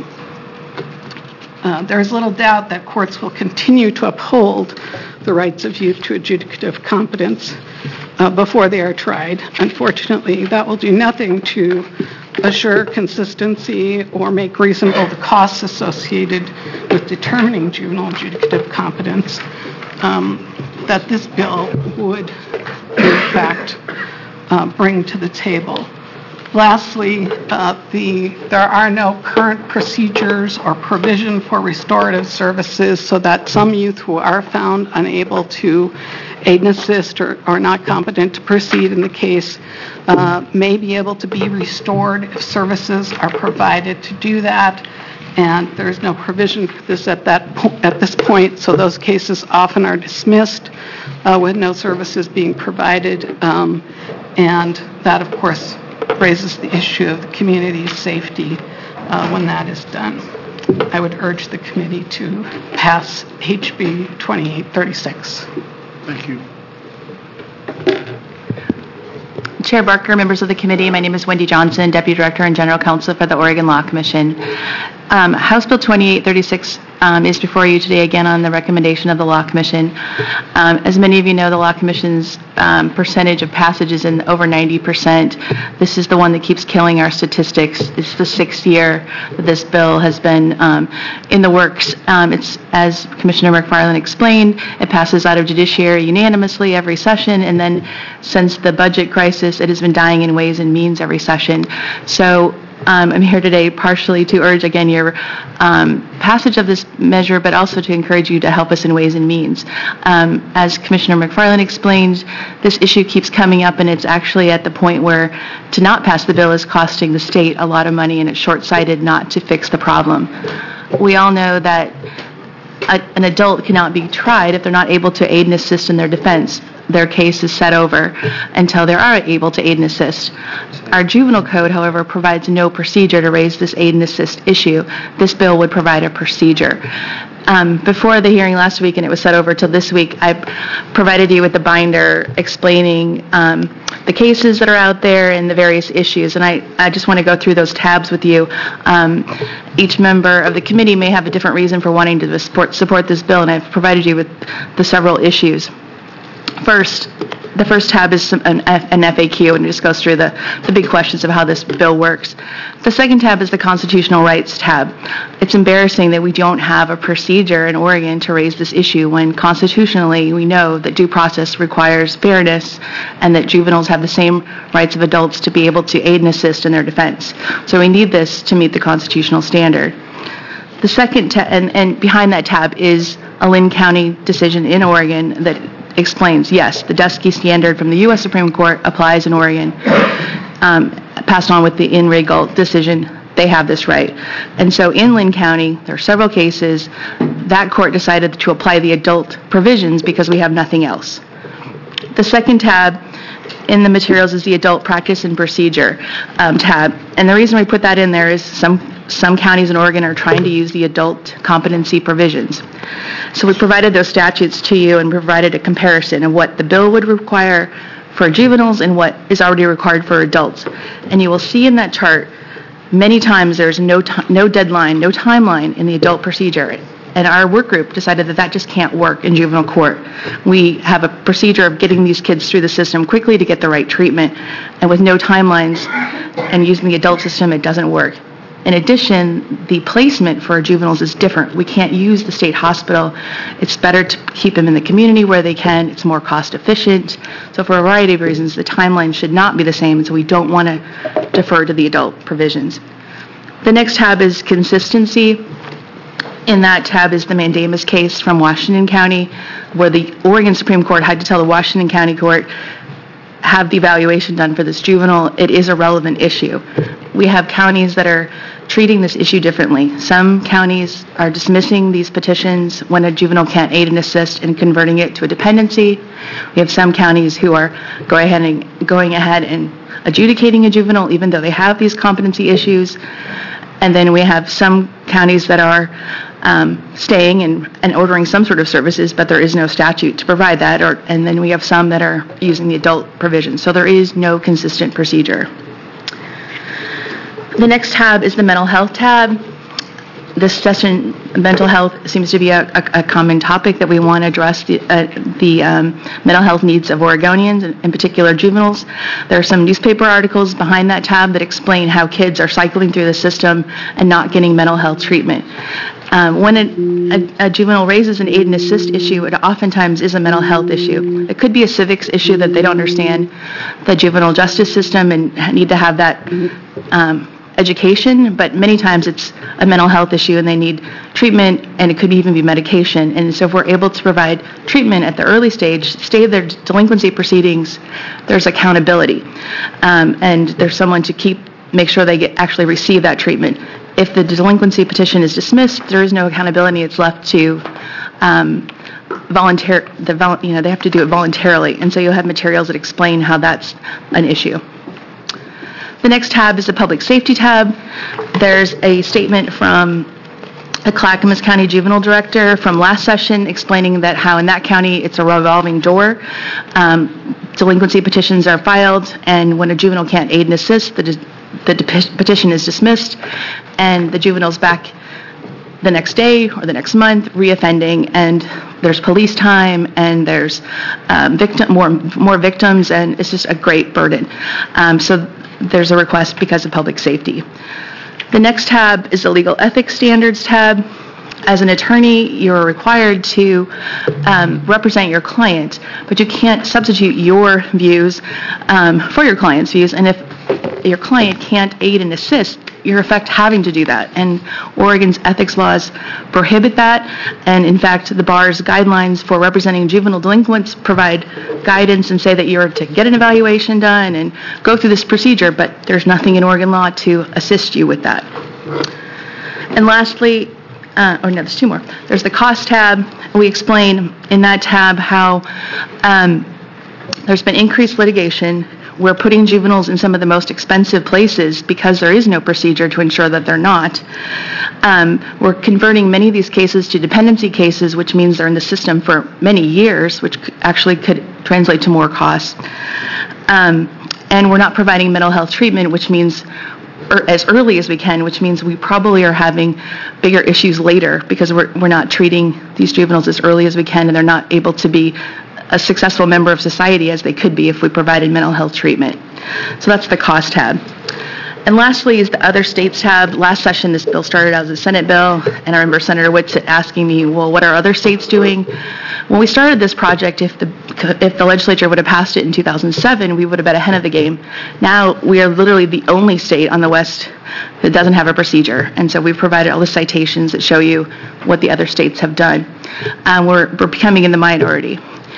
Uh, there is little doubt that courts will continue to uphold the rights of youth to adjudicative competence uh, before they are tried. Unfortunately, that will do nothing to assure consistency or make reasonable the costs associated with determining juvenile adjudicative competence um, that this bill would, in fact, uh, bring to the table. Lastly, uh, the, there are no current procedures or provision for restorative services, so that some youth who are found unable to aid and assist or, or not competent to proceed in the case uh, may be able to be restored if services are provided to do that. And there's no provision for this at that po- at this point, so those cases often are dismissed uh, with no services being provided, um, and that, of course, raises the issue of the community's safety uh, when that is done. I would urge the committee to pass H B twenty-eight thirty-six. Thank you. Chair Barker, members of the committee, my name is Wendy Johnson, Deputy Director and General Counsel for the Oregon Law Commission. Um, House Bill twenty-eight thirty-six um, is before you today again on the recommendation of the Law Commission. Um, as many of you know, the Law Commission's um, percentage of passage is in over ninety percent. This is the one that keeps killing our statistics. It's the sixth year that this bill has been um, in the works. Um, it's, as Commissioner McFarland explained, it passes out of judiciary unanimously every session, and then since the budget crisis, it has been dying in Ways and Means every session. So Um, I'm here today partially to urge, again, your um, passage of this measure, but also to encourage you to help us in Ways and Means. Um, as Commissioner McFarland explained, this issue keeps coming up, and it's actually at the point where to not pass the bill is costing the state a lot of money, and it's short-sighted not to fix the problem. We all know that a, an adult cannot be tried if they're not able to aid and assist in their defense. Their case is set over until they are able to aid and assist. Our juvenile code, however, provides no procedure to raise this aid and assist issue. This bill would provide a procedure. Um, before the hearing last week, and it was set over till this week, I provided you with the binder explaining um, the cases that are out there and the various issues, and I, I just want to go through those tabs with you. Um, each member of the committee may have a different reason for wanting to support, support this bill, and I've provided you with the several issues. First, the first tab is some, an, F, an F A Q, and it just goes through the, the big questions of how this bill works. The second tab is the constitutional rights tab. It's embarrassing that we don't have a procedure in Oregon to raise this issue when constitutionally we know that due process requires fairness and that juveniles have the same rights of adults to be able to aid and assist in their defense. So we need this to meet the constitutional standard. The second tab, and, and behind that tab is a Lynn County decision in Oregon that explains, yes, the Dusky standard from the U S Supreme Court applies in Oregon, um, passed on with the In Re Galt decision. They have this right. And so in Lynn County, there are several cases that court decided to apply the adult provisions because we have nothing else. The second tab in the materials is the adult practice and procedure um, tab. And the reason we put that in there is some, some counties in Oregon are trying to use the adult competency provisions. So we provided those statutes to you and provided a comparison of what the bill would require for juveniles and what is already required for adults. And you will see in that chart, many times there's no, t- no deadline, no timeline in the adult procedure. And our work group decided that that just can't work in juvenile court. We have a procedure of getting these kids through the system quickly to get the right treatment, and with no timelines and using the adult system, it doesn't work. In addition, the placement for juveniles is different. We can't use the state hospital. It's better to keep them in the community where they can. It's more cost efficient. So for a variety of reasons, the timeline should not be the same, so we don't want to defer to the adult provisions. The next tab is consistency. In that tab is the Mandamus case from Washington County, where the Oregon Supreme Court had to tell the Washington County Court, have the evaluation done for this juvenile. It is a relevant issue. We have counties that are treating this issue differently. Some counties are dismissing these petitions when a juvenile can't aid and assist and converting it to a dependency. We have some counties who are going ahead and, going ahead and adjudicating a juvenile even though they have these competency issues. And then we have some counties that are um, staying and, and ordering some sort of services, but there is no statute to provide that. Or, and then we have some that are using the adult provision. So there is no consistent procedure. The next tab is the mental health tab. This session, mental health, seems to be a, a, a common topic that we want to address the, uh, the um, mental health needs of Oregonians, in, in particular juveniles. There are some newspaper articles behind that tab that explain how kids are cycling through the system and not getting mental health treatment. Um, when a, a, a juvenile raises an aid and assist issue, it oftentimes is a mental health issue. It could be a civics issue that they don't understand the juvenile justice system and need to have that um, education, but many times it's a mental health issue and they need treatment, and it could even be medication. And so if we're able to provide treatment at the early stage, stay their delinquency proceedings, there's accountability. Um, and there's someone to keep, make sure they get, actually receive that treatment. If the delinquency petition is dismissed, there is no accountability. It's left to um, volunteer, the vol- you know, they have to do it voluntarily. And so you'll have materials that explain how that's an issue. The next tab is the public safety tab. There's a statement from a Clackamas County Juvenile Director from last session explaining that how in that county it's a revolving door. Um, delinquency petitions are filed, and when a juvenile can't aid and assist, the, the petition is dismissed, and the juvenile's back the next day or the next month reoffending, and there's police time, and there's um, victim, more, more victims, and it's just a great burden. Um, so there's a request because of public safety. The next tab is the legal ethics standards tab. As an attorney, you're required to um, represent your client, but you can't substitute your views um, for your client's views. And if your client can't aid and assist, you're in effect having to do that. And Oregon's ethics laws prohibit that. And in fact, the bar's guidelines for representing juvenile delinquents provide guidance and say that you're to get an evaluation done and go through this procedure, but there's nothing in Oregon law to assist you with that. And lastly, uh, oh no, there's two more. There's the cost tab. We explain in that tab how um, there's been increased litigation. We're putting juveniles in some of the most expensive places because there is no procedure to ensure that they're not. Um, we're converting many of these cases to dependency cases, which means they're in the system for many years, which actually could translate to more costs. Um, and we're not providing mental health treatment, which means or as early as we can, which means we probably are having bigger issues later because we're, we're not treating these juveniles as early as we can, and they're not able to be a successful member of society as they could be if we provided mental health treatment. So that's the cost tab. And lastly is the other states tab. Last session, this bill started as a Senate bill, and I remember Senator Whitsitt asking me, well, what are other states doing? When we started this project, if the if the legislature would have passed it in two thousand seven, we would have been ahead of the game. Now we are literally the only state on the West that doesn't have a procedure, and so we've provided all the citations that show you what the other states have done. Um, we're, we're becoming in the minority.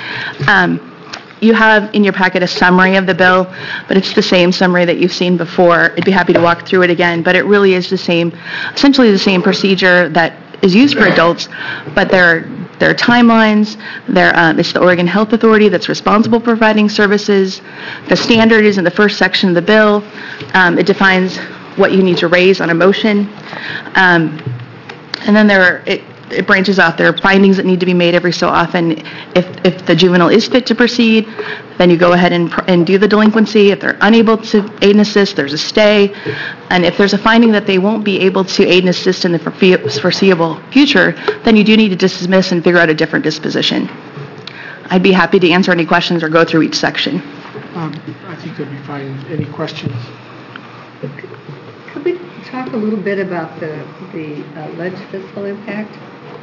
Um, You have in your packet a summary of the bill, but it's the same summary that you've seen before. I'd be happy to walk through it again, but it really is the same, essentially the same procedure that is used for adults, but there are, there are timelines. There, uh, it's the Oregon Health Authority that's responsible for providing services. The standard is in the first section of the bill. Um, it defines what you need to raise on a motion. Um, and then there are, it, it branches off. There are findings that need to be made every so often. If, if the juvenile is fit to proceed, then you go ahead and, pr- and do the delinquency. If they're unable to aid and assist, there's a stay. And if there's a finding that they won't be able to aid and assist in the forfe- foreseeable future, then you do need to dismiss and figure out a different disposition. I'd be happy to answer any questions or go through each section. Um, I think that'd be fine. Any questions? Could we talk a little bit about the, the uh, alleged fiscal impact?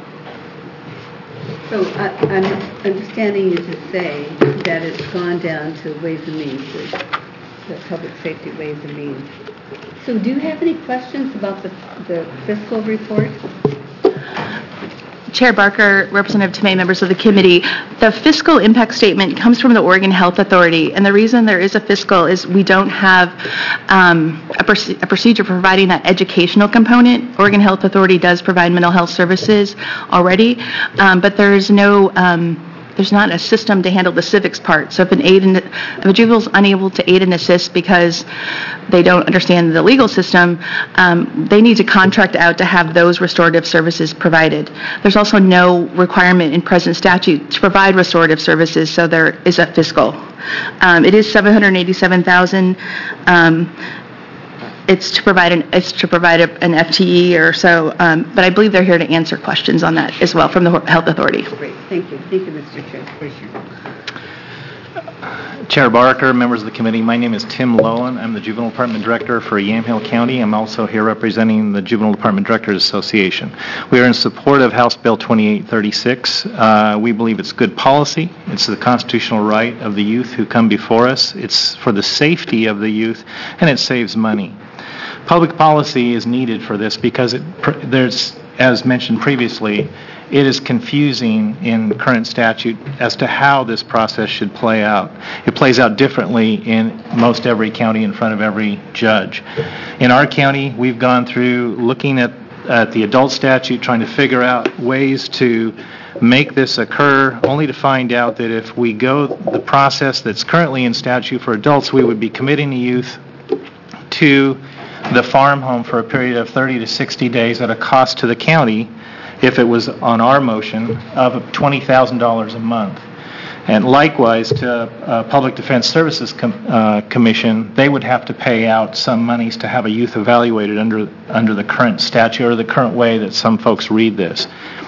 So I, I'm understanding you to say that it's gone down to Ways and Means, the, the Public Safety Ways and Means. So do you have any questions about the, the fiscal report? Chair Barker, Representative Tomei, members of the committee, the fiscal impact statement comes from the Oregon Health Authority, and the reason there is a fiscal is we don't have um, a, proce- a procedure for providing that educational component. Oregon Health Authority does provide mental health services already, um, but there is no um, there's not a system to handle the civics part. So if an aid and, if a juvenile is unable to aid and assist because they don't understand the legal system, um, they need to contract out to have those restorative services provided. There's also no requirement in present statute to provide restorative services, so there is a fiscal. Um, it is seven hundred eighty-seven thousand dollars. Um, It's to provide an it's to provide a, an F T E or so, um, but I believe they're here to answer questions on that as well from the Health Authority. Great, thank you, thank you, Mister Chair. Thank you. Chair Barker, members of the committee, my name is Tim Lowen. I'm the Juvenile Department Director for Yamhill County. I'm also here representing the Juvenile Department Directors Association. We are in support of House Bill twenty-eight thirty-six. Uh, we believe it's good policy. It's the constitutional right of the youth who come before us. It's for the safety of the youth, and it saves money. Public policy is needed for this because it, there's, as mentioned previously, it is confusing in current statute as to how this process should play out. It plays out differently in most every county in front of every judge. In our county, we've gone through looking at, at the adult statute, trying to figure out ways to make this occur, only to find out that if we go the process that's currently in statute for adults, we would be committing the youth to the farm home for a period of thirty to sixty days at a cost to the county, if it was on our motion, of twenty thousand dollars a month. And likewise to uh, Public Defense Services Com- uh, Commission, they would have to pay out some monies to have a youth evaluated under under the current statute or the current way that some folks read this.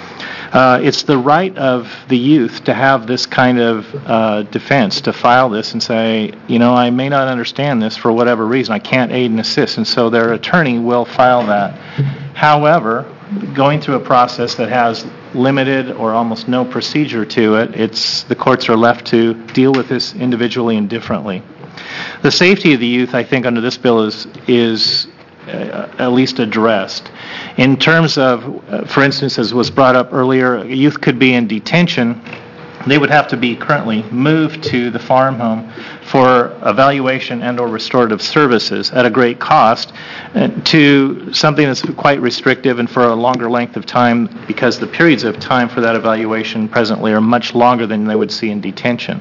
Uh, it's the right of the youth to have this kind of uh, defense, to file this and say, you know, I may not understand this for whatever reason. I can't aid and assist. And so their attorney will file that. However, going through a process that has limited or almost no procedure to it, it's the courts are left to deal with this individually and differently. The safety of the youth, I think, under this bill is is uh, at least addressed. In terms of, uh, for instance, as was brought up earlier, a youth could be in detention. They would have to be currently moved to the farm home for evaluation and or restorative services at a great cost uh, to something that's quite restrictive and for a longer length of time, because the periods of time for that evaluation presently are much longer than they would see in detention.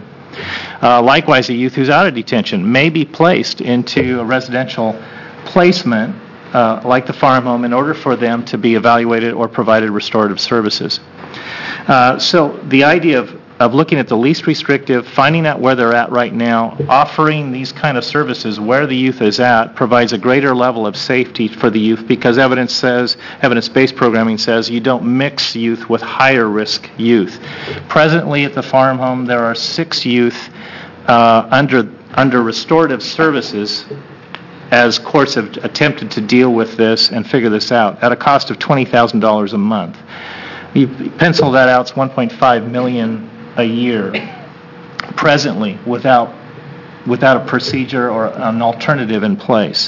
Uh, likewise, a youth who's out of detention may be placed into a residential placement Uh, like the farm home, in order for them to be evaluated or provided restorative services. Uh, so the idea of, of looking at the least restrictive, finding out where they're at right now, offering these kind of services where the youth is at, provides a greater level of safety for the youth, because evidence says, evidence-based programming says, you don't mix youth with higher risk youth. Presently at the farm home, there are six youth uh, under under restorative services, as courts have attempted to deal with this and figure this out, at a cost of twenty thousand dollars a month. You pencil that out, it's one point five million dollars a year presently without without a procedure or an alternative in place.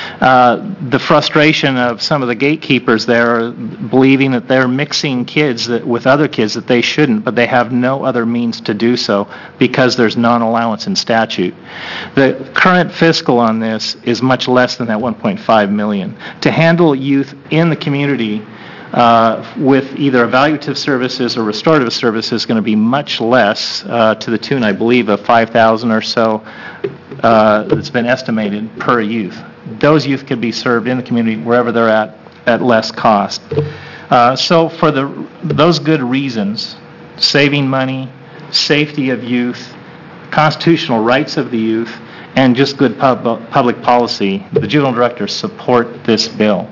Uh, the frustration of some of the gatekeepers there are believing that they're mixing kids that, with other kids that they shouldn't, but they have no other means to do so because there's non-allowance in statute. The current fiscal on this is much less than that one point five million dollars. To handle youth in the community uh, with either evaluative services or restorative services going to be much less, uh, to the tune, I believe, of five thousand or so uh, that's been estimated per youth. Those youth could be served in the community wherever they're at at less cost. Uh, so for the those good reasons, saving money, safety of youth, constitutional rights of the youth, and just good pub- public policy, the juvenile directors support this bill.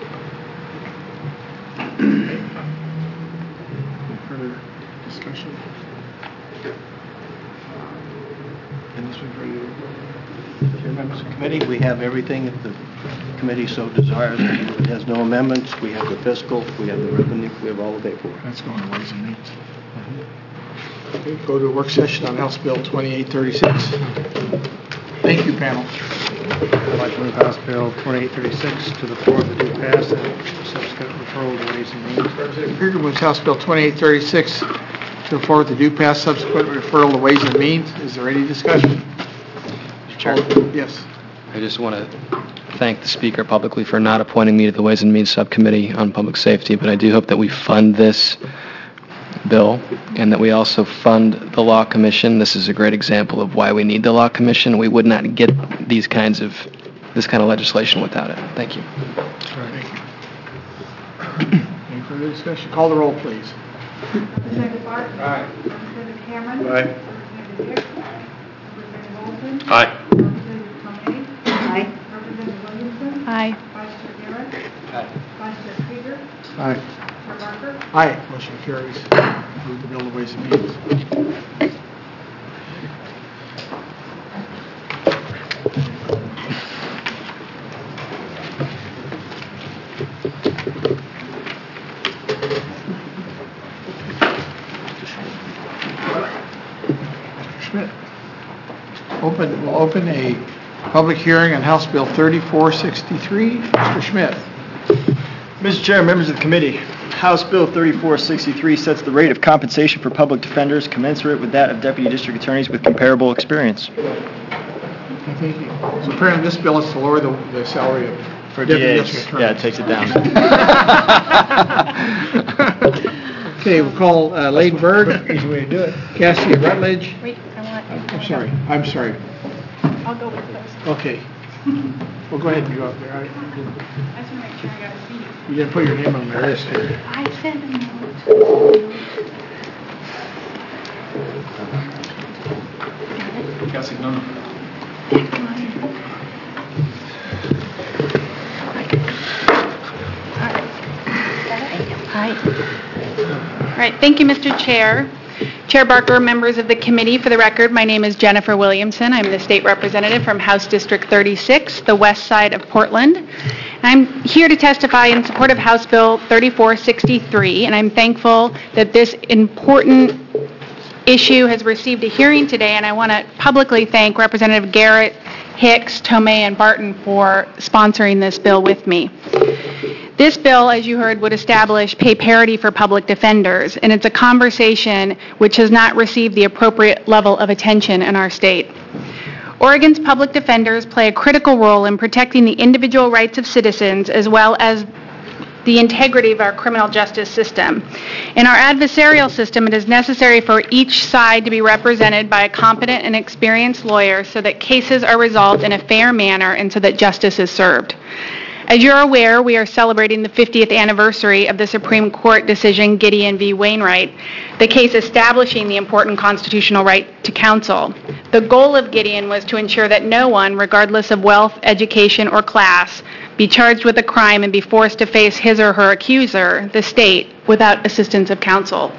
Any further discussion? And this one's ready to Dear members of the committee, we have everything if the committee so desires. It has no amendments. We have the fiscal, we have the revenue, we have all the paperwork. That's going to Ways and Means. Okay, go to a work session on House Bill twenty-eight thirty-six. Thank you, panel. I'd like to move House Bill twenty-eight thirty-six to the floor of the due pass and subsequent referral to Ways and Means. Representative Krieger moves House Bill twenty-eight thirty-six to the floor with the due pass, subsequent referral to Ways and Means. Is there any discussion? Mister Chair, Yes. I just want to thank the Speaker publicly for not appointing me to the Ways and Means Subcommittee on Public Safety, but I do hope that we fund this bill and that we also fund the Law Commission. This is a great example of why we need the Law Commission. We would not get these kinds of, this kind of legislation without it. Thank you. Thank you. Any further discussion? Call the roll, please. Representative Barton. Aye. Representative Cameron. Aye. Representative Hicks. Representative Olson. Aye. Representative Tomei. Aye. Representative Williamson. Aye. Vice Chair Garrett. Aye. Vice Chair Krieger. Aye. Chair Barker. Aye. Motion carries. Move the bill to Ways and Means. Mister Schmidt. Open, we'll open a public hearing on House Bill thirty-four sixty-three. Mister Schmidt. Mister Chair, members of the committee, House Bill thirty-four sixty-three sets the rate of compensation for public defenders commensurate with that of deputy district attorneys with comparable experience. Thank you. So apparently this bill is to lower the, the salary of For deputy D As, district attorneys. yeah, it takes it down. Okay, we'll call uh, Ladenburg. Easy way to do it. Cassidy Rutledge. Wait, I want, I'm sorry, I'm sorry. I'll go with those. Okay. Well, go ahead and go up there. I I just want to make sure I got a seat. You didn't put your name on the list here. I sent a note. Cassie, no. Hi. All right, thank you, Mister Chair. Chair Barker, members of the committee, for the record, my name is Jennifer Williamson. I'm the state representative from House District thirty-six, the west side of Portland. I'm here to testify in support of House Bill thirty-four sixty-three, and I'm thankful that this important issue has received a hearing today, and I want to publicly thank Representative Garrett, Hicks, Tomei, and Barton for sponsoring this bill with me. This bill, as you heard, would establish pay parity for public defenders, and it's a conversation which has not received the appropriate level of attention in our state. Oregon's public defenders play a critical role in protecting the individual rights of citizens as well as the integrity of our criminal justice system. In our adversarial system, it is necessary for each side to be represented by a competent and experienced lawyer so that cases are resolved in a fair manner and so that justice is served. As you're aware, we are celebrating the fiftieth anniversary of the Supreme Court decision Gideon v. Wainwright, the case establishing the important constitutional right to counsel. The goal of Gideon was to ensure that no one, regardless of wealth, education, or class, be charged with a crime and be forced to face his or her accuser, the state, without assistance of counsel.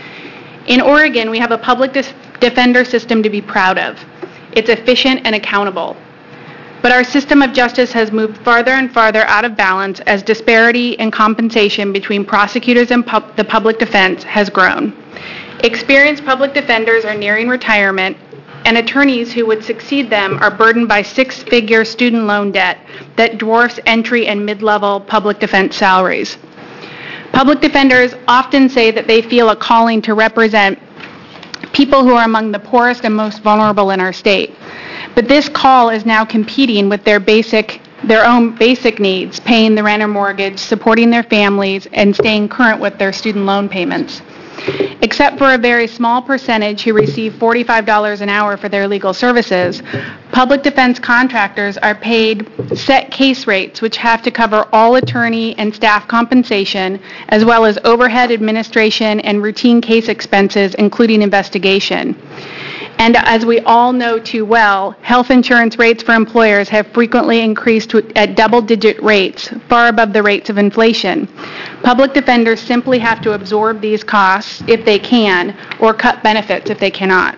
In Oregon, we have a public defender system to be proud of. It's efficient and accountable. But our system of justice has moved farther and farther out of balance as disparity in compensation between prosecutors and pub- the public defense has grown. Experienced public defenders are nearing retirement, and attorneys who would succeed them are burdened by six-figure student loan debt that dwarfs entry and mid-level public defense salaries. Public defenders often say that they feel a calling to represent people who are among the poorest and most vulnerable in our state. But this call is now competing with their basic their own basic needs, paying the rent or mortgage, supporting their families, and staying current with their student loan payments. Except for a very small percentage who receive forty-five dollars an hour for their legal services, public defense contractors are paid set case rates which have to cover all attorney and staff compensation, as well as overhead administration and routine case expenses, including investigation. And as we all know too well, health insurance rates for employers have frequently increased to, at double-digit rates, far above the rates of inflation. Public defenders simply have to absorb these costs if they can, or cut benefits if they cannot.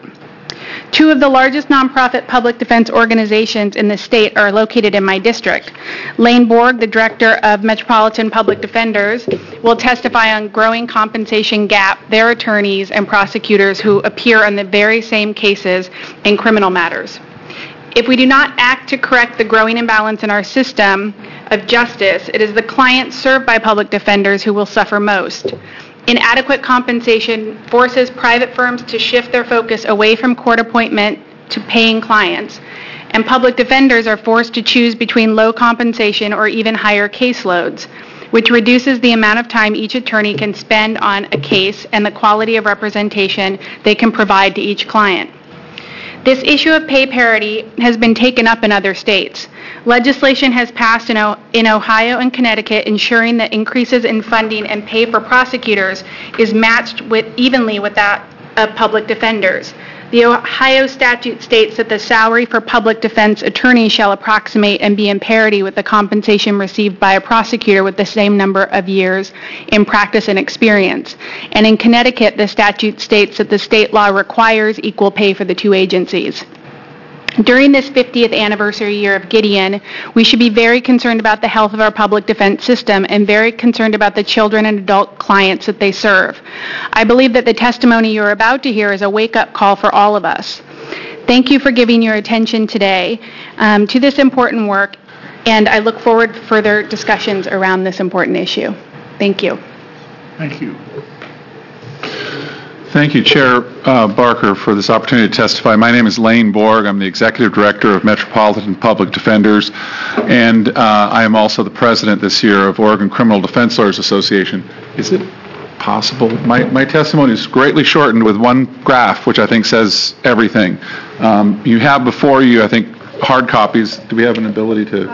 Two of the largest nonprofit public defense organizations in the state are located in my district. Lane Borg, the director of Metropolitan Public Defenders, will testify on growing compensation gap their attorneys and prosecutors who appear on the very same cases in criminal matters. If we do not act to correct the growing imbalance in our system of justice, it is the clients served by public defenders who will suffer most. Inadequate compensation forces private firms to shift their focus away from court appointment to paying clients, and public defenders are forced to choose between low compensation or even higher caseloads, which reduces the amount of time each attorney can spend on a case and the quality of representation they can provide to each client. This issue of pay parity has been taken up in other states. Legislation has passed in, o- in Ohio and Connecticut ensuring that increases in funding and pay for prosecutors is matched with, evenly with that of public defenders. The Ohio statute states that the salary for public defense attorneys shall approximate and be in parity with the compensation received by a prosecutor with the same number of years in practice and experience. And in Connecticut, the statute states that the state law requires equal pay for the two agencies. During this fiftieth anniversary year of Gideon, we should be very concerned about the health of our public defense system and very concerned about the children and adult clients that they serve. I believe that the testimony you're about to hear is a wake-up call for all of us. Thank you for giving your attention today um, to this important work, and I look forward to further discussions around this important issue. Thank you. Thank you. Thank you, Chair uh, Barker, for this opportunity to testify. My name is Lane Borg. I'm the Executive Director of Metropolitan Public Defenders, and uh, I am also the President this year of Oregon Criminal Defense Lawyers Association. Is it possible? My, my testimony is greatly shortened with one graph, which I think says everything. Um, you have before you, I think, hard copies. Do we have an ability to?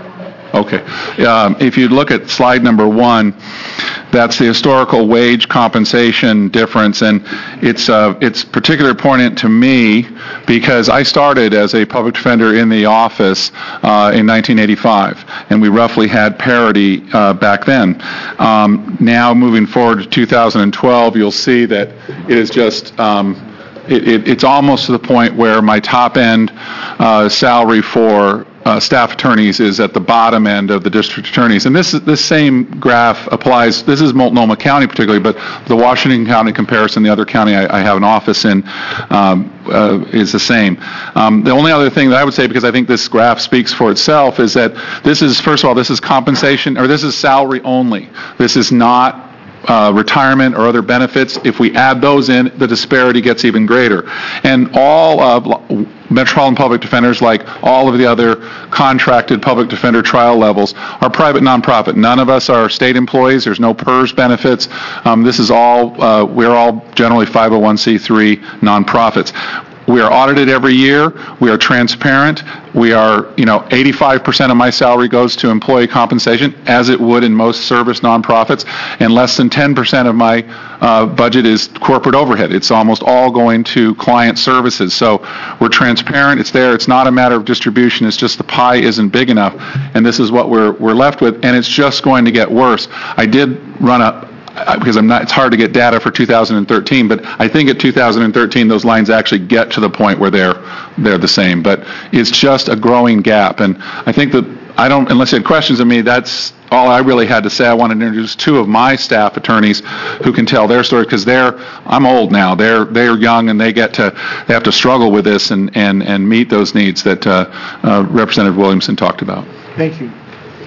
Okay. Um, if you look at slide number one, that's the historical wage compensation difference, and it's uh, it's particularly poignant to me because I started as a public defender in the office uh, in nineteen eighty-five, and we roughly had parity uh, back then. Um, now, moving forward to two thousand twelve, you'll see that it is just um, it, it, it's almost to the point where my top end uh, salary for Uh, staff attorneys is at the bottom end of the district attorneys. And this this same graph applies, this is Multnomah County particularly, but the Washington County comparison, the other county I, I have an office in, um, uh, is the same. Um, the only other thing that I would say, because I think this graph speaks for itself, is that this is, first of all, this is compensation, or this is salary only. This is not Uh, retirement or other benefits. If we add those in, the disparity gets even greater. And all of Metropolitan Public Defenders, like all of the other contracted public defender trial levels, are private nonprofit. None of us are state employees. There's no PERS benefits. Um, this is all, uh, we're all generally five oh one c three nonprofits. We are audited every year. We are transparent. We are, you know, eighty-five percent of my salary goes to employee compensation, as it would in most service nonprofits, and less than ten percent of my uh, budget is corporate overhead. It's almost all going to client services. So we're transparent. It's there. It's not a matter of distribution. It's just the pie isn't big enough, and this is what we're we're left with, and it's just going to get worse. I did run a because I'm not, it's hard to get data for two thousand thirteen, but I think at two thousand thirteen those lines actually get to the point where they're they're the same. But it's just a growing gap, and I think that I don't, unless you had questions of me, that's all I really had to say. I wanted to introduce two of my staff attorneys who can tell their story, because they're, I'm old now. They're they're young, and they get to they have to struggle with this and and and meet those needs that uh, uh, Representative Williamson talked about. Thank you.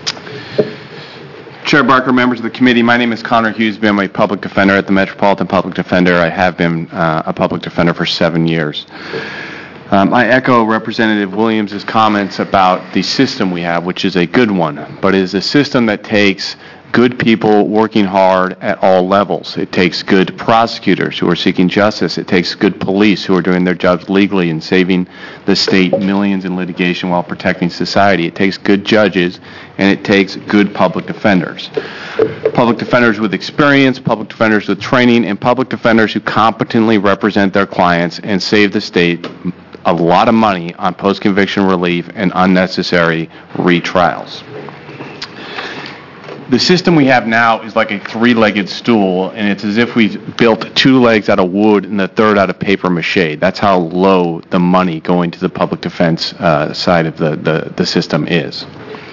Chair Barker, members of the committee, my name is Connor Hughesby. I'm a public defender at the Metropolitan Public Defender. I have been uh, a public defender for seven years. Um, I echo Representative Williams' comments about the system we have, which is a good one, but it is a system that takes good people working hard at all levels. It takes good prosecutors who are seeking justice. It takes good police who are doing their jobs legally and saving the state millions in litigation while protecting society. It takes good judges, and it takes good public defenders. Public defenders with experience, public defenders with training, and public defenders who competently represent their clients and save the state a lot of money on post-conviction relief and unnecessary retrials. The system we have now is like a three-legged stool, and it's as if we built two legs out of wood and the third out of paper mache. That's how low the money going to the public defense uh, side of the, the, the system is.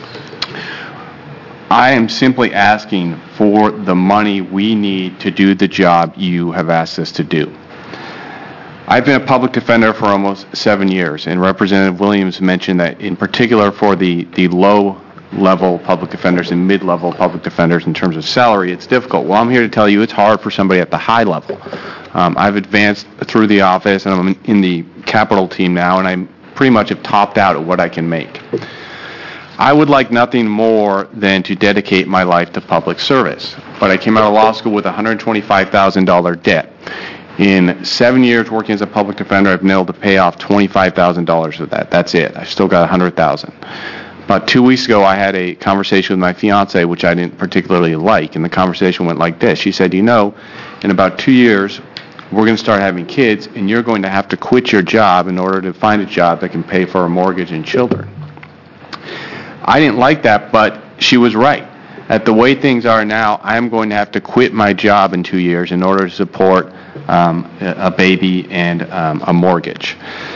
I am simply asking for the money we need to do the job you have asked us to do. I've been a public defender for almost seven years, and Representative Williams mentioned that in particular for the, the low level public defenders and mid-level public defenders in terms of salary, it's difficult. Well, I'm here to tell you it's hard for somebody at the high level. Um, I've advanced through the office, and I'm in the capital team now, and I pretty much have topped out at what I can make. I would like nothing more than to dedicate my life to public service, but I came out of law school with a one hundred twenty-five thousand dollars debt. In seven years working as a public defender, I've been able to pay off twenty-five thousand dollars of that. That's it. I've still got one hundred thousand dollars. About two weeks ago, I had a conversation with my fiance, which I didn't particularly like, and the conversation went like this. She said, you know, in about two years, we're going to start having kids, and you're going to have to quit your job in order to find a job that can pay for a mortgage and children. I didn't like that, but she was right. At the way things are now, I'm going to have to quit my job in two years in order to support um, a baby and um, a mortgage.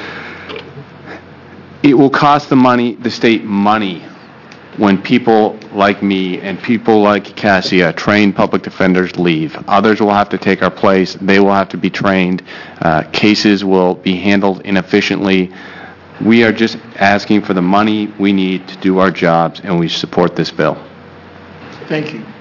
It will cost the money, the state money, when people like me and people like Cassia, trained public defenders, leave. Others will have to take our place. They will have to be trained. Uh, cases will be handled inefficiently. We are just asking for the money we need to do our jobs, and we support this bill. Thank you.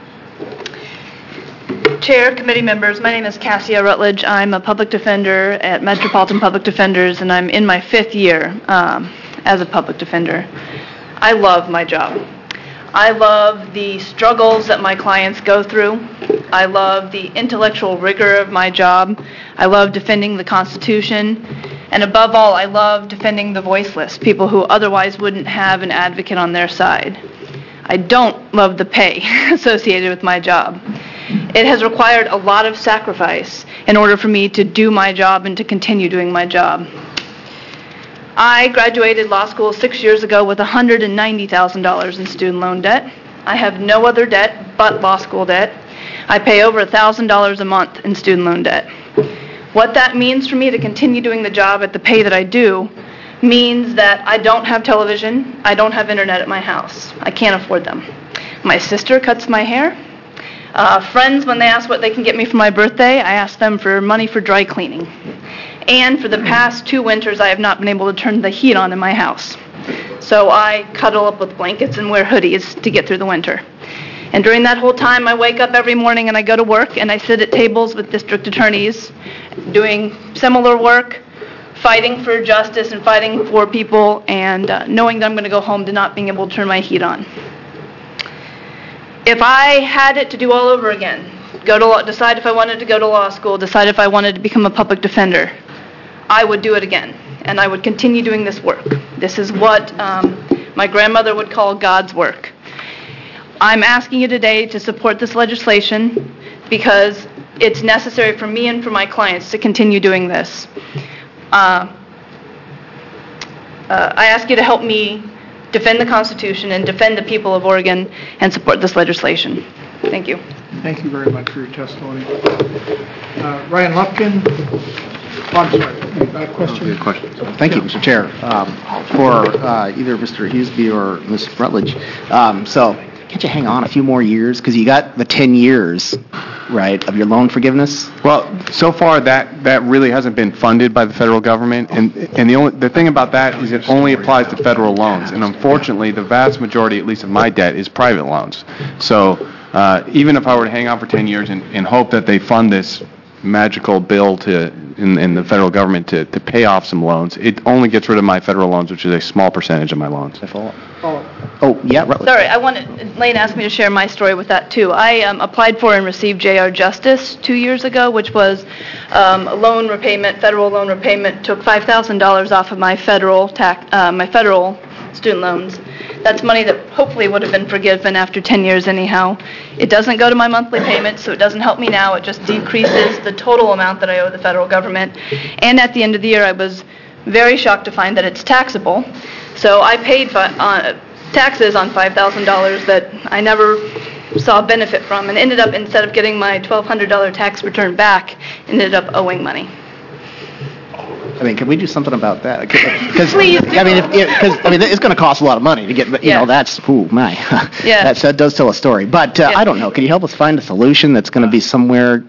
Chair, committee members, my name is Cassia Rutledge. I'm a public defender at Metropolitan Public Defenders, and I'm in my fifth year um, as a public defender. I love my job. I love the struggles that my clients go through. I love the intellectual rigor of my job. I love defending the Constitution. And above all, I love defending the voiceless, people who otherwise wouldn't have an advocate on their side. I don't love the pay associated with my job. It has required a lot of sacrifice in order for me to do my job and to continue doing my job. I graduated law school six years ago with one hundred ninety thousand dollars in student loan debt. I have no other debt but law school debt. I pay over one thousand dollars a month in student loan debt. What that means for me to continue doing the job at the pay that I do means that I don't have television, I don't have internet at my house. I can't afford them. My sister cuts my hair. Uh, friends, when they ask what they can get me for my birthday, I ask them for money for dry cleaning. And for the past two winters, I have not been able to turn the heat on in my house. So I cuddle up with blankets and wear hoodies to get through the winter. And during that whole time, I wake up every morning and I go to work and I sit at tables with district attorneys doing similar work, fighting for justice and fighting for people, and uh, knowing that I'm going to go home to not being able to turn my heat on. If I had it to do all over again, go to law, decide if I wanted to go to law school, decide if I wanted to become a public defender, I would do it again, and I would continue doing this work. This is what um, my grandmother would call God's work. I'm asking you today to support this legislation because it's necessary for me and for my clients to continue doing this. Uh, uh, I ask you to help me defend the Constitution and defend the people of Oregon and support this legislation. Thank you. Thank you very much for your testimony. Uh, Ryan Lufkin. Oh, I'm sorry. You got a question? Good question. Thank you, Mister Chair. Um, for uh, either Mister Hughesby or Miz Rutledge. Um, so, can't you hang on a few more years? Because you got the ten years, right, of your loan forgiveness? Well, so far that, that really hasn't been funded by the federal government, and and the only the thing about that is it only applies to federal loans, and unfortunately, the vast majority, at least of my debt, is private loans. So uh, even if I were to hang on for ten years and, and hope that they fund this magical bill to in, in the federal government to, to pay off some loans. It only gets rid of my federal loans, which is a small percentage of my loans. Oh, yeah, right. Sorry, I wanted, Lane asked me to share my story with that too. I um, applied for and received J R Justice two years ago, which was um, a loan repayment, federal loan repayment, took five thousand dollars off of my federal tax, uh, my federal student loans. That's money that hopefully would have been forgiven after ten years anyhow. It doesn't go to my monthly payment, so it doesn't help me now. It just decreases the total amount that I owe the federal government. And at the end of the year, I was very shocked to find that it's taxable. So I paid fi- uh, taxes on five thousand dollars that I never saw a benefit from, and ended up, instead of getting my twelve hundred dollars tax return back, ended up owing money. I mean, can we do something about that? Because Please do. I mean, because I mean, it's going to cost a lot of money to get. You Yeah. know, that's ooh my. Yeah. That's, that does tell a story. But uh, Yeah. I don't know. Can you help us find a solution that's going to be somewhere?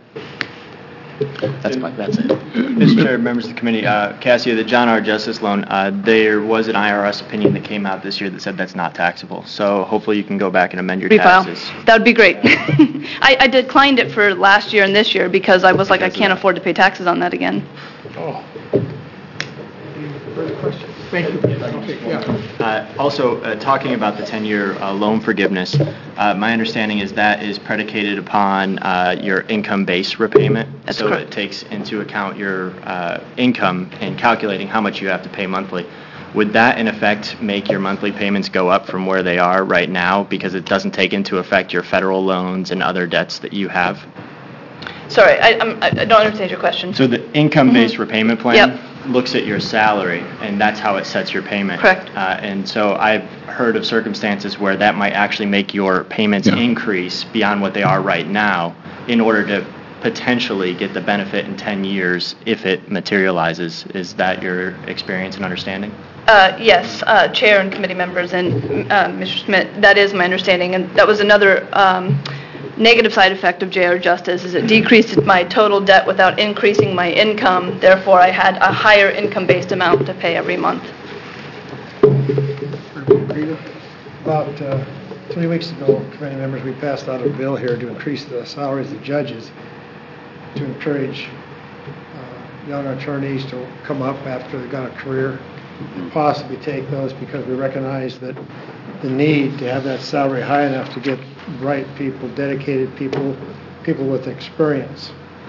That's my, that's it. Mister Chair, members of the committee, uh, Cassia, the John R. Justice loan, uh, there was an I R S opinion that came out this year that said that's not taxable. So hopefully you can go back and amend your Refile. taxes. That would be great. I, I declined it for last year and this year because I was like, I can't afford to pay taxes on that again. Oh. Any further questions? Thank you. Okay, yeah. Uh, Also, uh, talking about the ten-year uh, loan forgiveness, uh, my understanding is that is predicated upon uh, your income-based repayment. That's So correct. it takes into account your uh, income in calculating how much you have to pay monthly. Would that, in effect, make your monthly payments go up from where they are right now because it doesn't take into effect your federal loans and other debts that you have? Sorry, I, I'm, I I don't understand your question. So the income-based repayment plan Yep. looks at your salary, and that's how it sets your payment. Correct. Uh, And so I've heard of circumstances where that might actually make your payments Yeah. increase beyond what they are right now in order to potentially get the benefit in ten years if it materializes. Is that your experience and understanding? Uh, Yes, uh, Chair and committee members and uh, Mister Schmidt, that is my understanding. And that was another um, negative side effect of J R Justice, is it decreased my total debt without increasing my income. Therefore, I had a higher income-based amount to pay every month. About uh, three weeks ago, committee members, we passed out a bill here to increase the salaries of judges to encourage uh, young attorneys to come up after they've got a career and possibly take those, because we recognize that the need to have that salary high enough to get bright people, dedicated people, people with experience.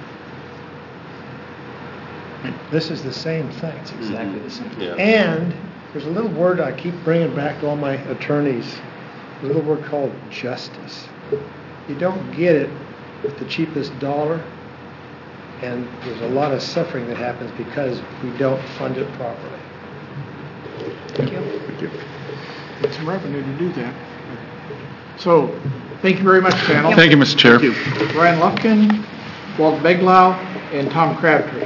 This is the same thing. It's exactly the same. Yeah. And there's a little word I keep bringing back to all my attorneys, a little word called justice. You don't get it with the cheapest dollar, and there's a lot of suffering that happens because we don't fund it properly. Thank you. Thank you. Get some revenue to do that. So, thank you very much, panel. Thank you, Mister Chair. Brian Lufkin, Walt Beglau, and Tom Crabtree.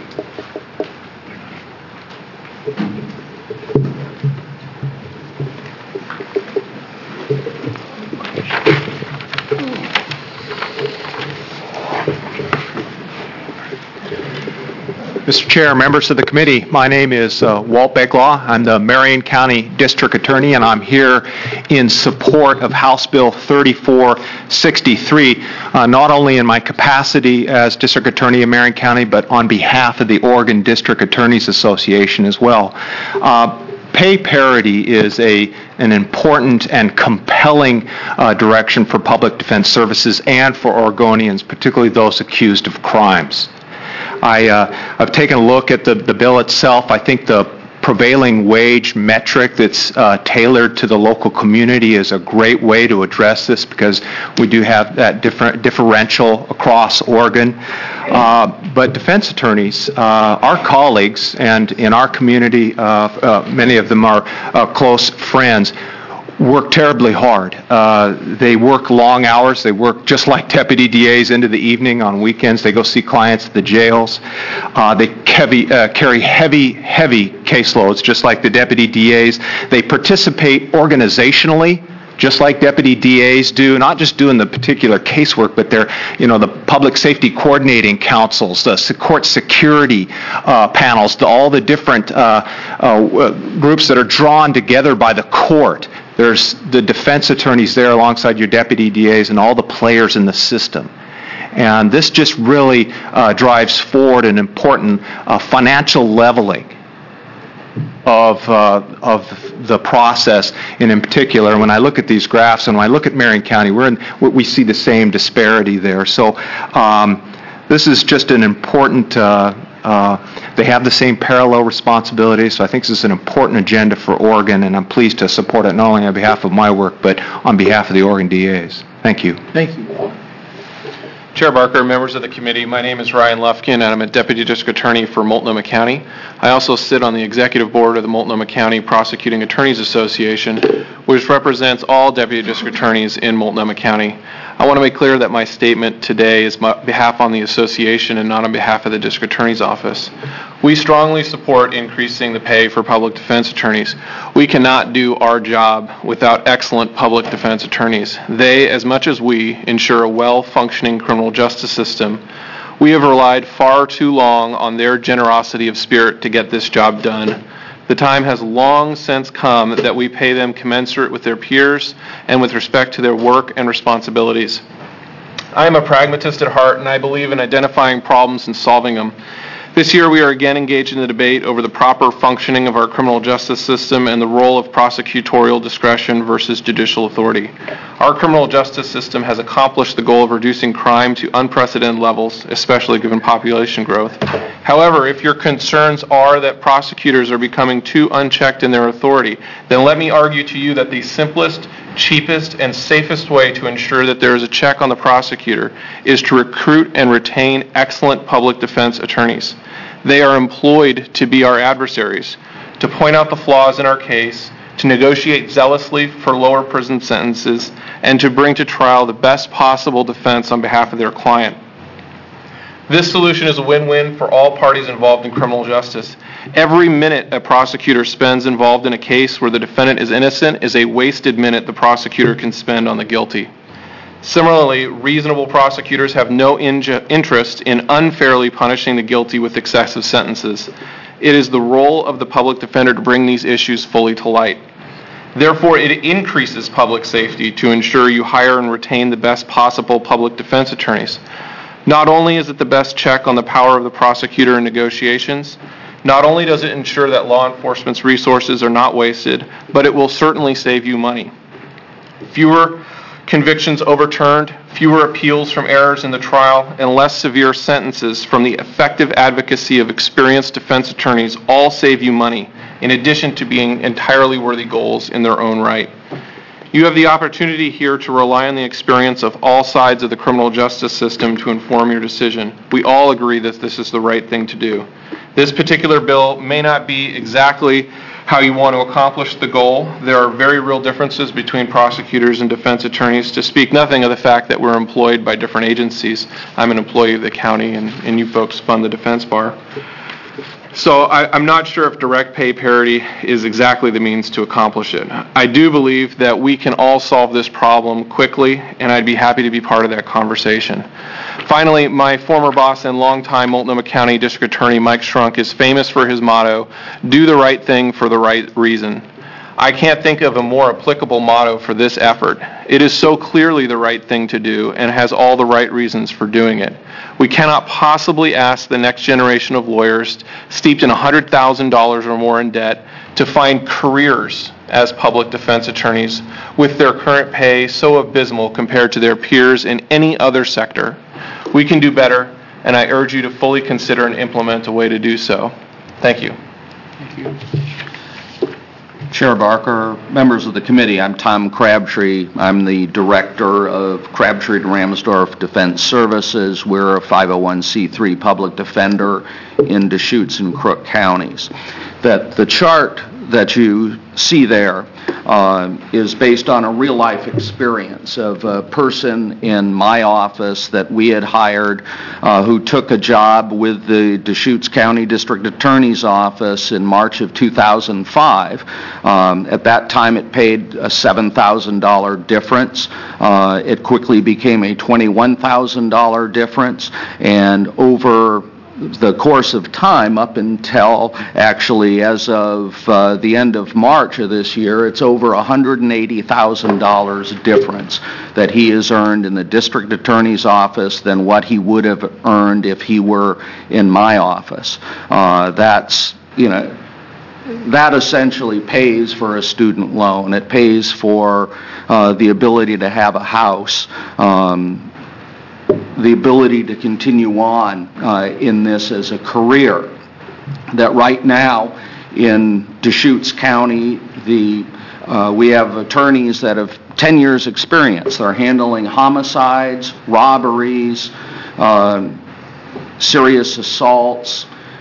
Mister Chair, members of the committee, my name is uh, Walt Beglaw. I'm the Marion County District Attorney, and I'm here in support of House Bill thirty-four sixty-three, uh, not only in my capacity as District Attorney of Marion County, but on behalf of the Oregon District Attorneys Association as well. Uh, Pay parity is a, an important and compelling uh, direction for public defense services and for Oregonians, particularly those accused of crimes. I, uh, I've taken a look at the, the bill itself. I think the prevailing wage metric that's uh, tailored to the local community is a great way to address this, because we do have that different differential across Oregon. Uh, but defense attorneys, uh, our colleagues, and in our community, uh, uh, many of them are uh, close friends, work terribly hard. Uh, they work long hours. They work just like deputy D As into the evening on weekends. They go see clients at the jails. Uh, they heavy, uh, carry heavy, heavy caseloads, just like the deputy D As. They participate organizationally, just like deputy D As do, not just doing the particular casework, but they're, you know, the public safety coordinating councils, the court security uh, panels, the, all the different uh, uh, groups that are drawn together by the court. There's the defense attorneys there alongside your deputy D As and all the players in the system. And this just really uh, drives forward an important uh, financial leveling of uh, of the process. And in particular, when I look at these graphs and when I look at Marion County, we're in, we see the same disparity there. So um, this is just an important, uh, uh, they have the same parallel responsibilities, so I think this is an important agenda for Oregon, and I'm pleased to support it not only on behalf of my work, but on behalf of the Oregon D As. Thank you. Thank you. Chair Barker, members of the committee, my name is Ryan Lufkin, and I'm a Deputy District Attorney for Multnomah County. I also sit on the Executive Board of the Multnomah County Prosecuting Attorneys Association, which represents all Deputy District Attorneys in Multnomah County. I want to make clear that my statement today is on behalf on the association and not on behalf of the District Attorney's Office. We strongly support increasing the pay for public defense attorneys. We cannot do our job without excellent public defense attorneys. They, as much as we, ensure a well-functioning criminal justice system. We have relied far too long on their generosity of spirit to get this job done. The time has long since come that we pay them commensurate with their peers and with respect to their work and responsibilities. I am a pragmatist at heart, and I believe in identifying problems and solving them. This year, we are again engaged in the debate over the proper functioning of our criminal justice system and the role of prosecutorial discretion versus judicial authority. Our criminal justice system has accomplished the goal of reducing crime to unprecedented levels, especially given population growth. However, if your concerns are that prosecutors are becoming too unchecked in their authority, then let me argue to you that the simplest, cheapest, and safest way to ensure that there is a check on the prosecutor is to recruit and retain excellent public defense attorneys. They are employed to be our adversaries, to point out the flaws in our case, to negotiate zealously for lower prison sentences, and to bring to trial the best possible defense on behalf of their client. This solution is a win-win for all parties involved in criminal justice. Every minute a prosecutor spends involved in a case where the defendant is innocent is a wasted minute the prosecutor can spend on the guilty. Similarly, reasonable prosecutors have no inj- interest in unfairly punishing the guilty with excessive sentences. It is the role of the public defender to bring these issues fully to light. Therefore, it increases public safety to ensure you hire and retain the best possible public defense attorneys. Not only is it the best check on the power of the prosecutor in negotiations, not only does it ensure that law enforcement's resources are not wasted, but it will certainly save you money. Fewer convictions overturned, fewer appeals from errors in the trial, and less severe sentences from the effective advocacy of experienced defense attorneys all save you money, in addition to being entirely worthy goals in their own right. You have the opportunity here to rely on the experience of all sides of the criminal justice system to inform your decision. We all agree that this is the right thing to do. This particular bill may not be exactly how you want to accomplish the goal. There are very real differences between prosecutors and defense attorneys, to speak nothing of the fact that we're employed by different agencies. I'm an employee of the county, and, and you folks fund the defense bar. So I, I'm not sure if direct pay parity is exactly the means to accomplish it. I do believe that we can all solve this problem quickly, and I'd be happy to be part of that conversation. Finally, my former boss and longtime Multnomah County District Attorney Mike Strunk is famous for his motto, do the right thing for the right reason. I can't think of a more applicable motto for this effort. It is so clearly the right thing to do and has all the right reasons for doing it. We cannot possibly ask the next generation of lawyers steeped in one hundred thousand dollars or more in debt to find careers as public defense attorneys with their current pay so abysmal compared to their peers in any other sector. We can do better, and I urge you to fully consider and implement a way to do so. Thank you. Thank you. Chair Barker, members of the committee, I'm Tom Crabtree. I'm the director of Crabtree and Ramsdorf Defense Services. We're a five oh one c three public defender in Deschutes and Crook counties. That the chart that you see there uh, is based on a real-life experience of a person in my office that we had hired uh, who took a job with the Deschutes County District Attorney's Office in March of two thousand five. Um, at that time, it paid a seven thousand dollars difference. Uh, it quickly became a twenty-one thousand dollars difference, and over the course of time up until actually as of uh, the end of March of this year, it's over one hundred eighty thousand dollars difference that he has earned in the district attorney's office than what he would have earned if he were in my office. Uh, that's, you know, that essentially pays for a student loan. It pays for uh, the ability to have a house, um, the ability to continue on uh, in this as a career. That right now in Deschutes County, the uh, we have attorneys that have ten years experience. They're handling homicides, robberies, uh, serious assaults,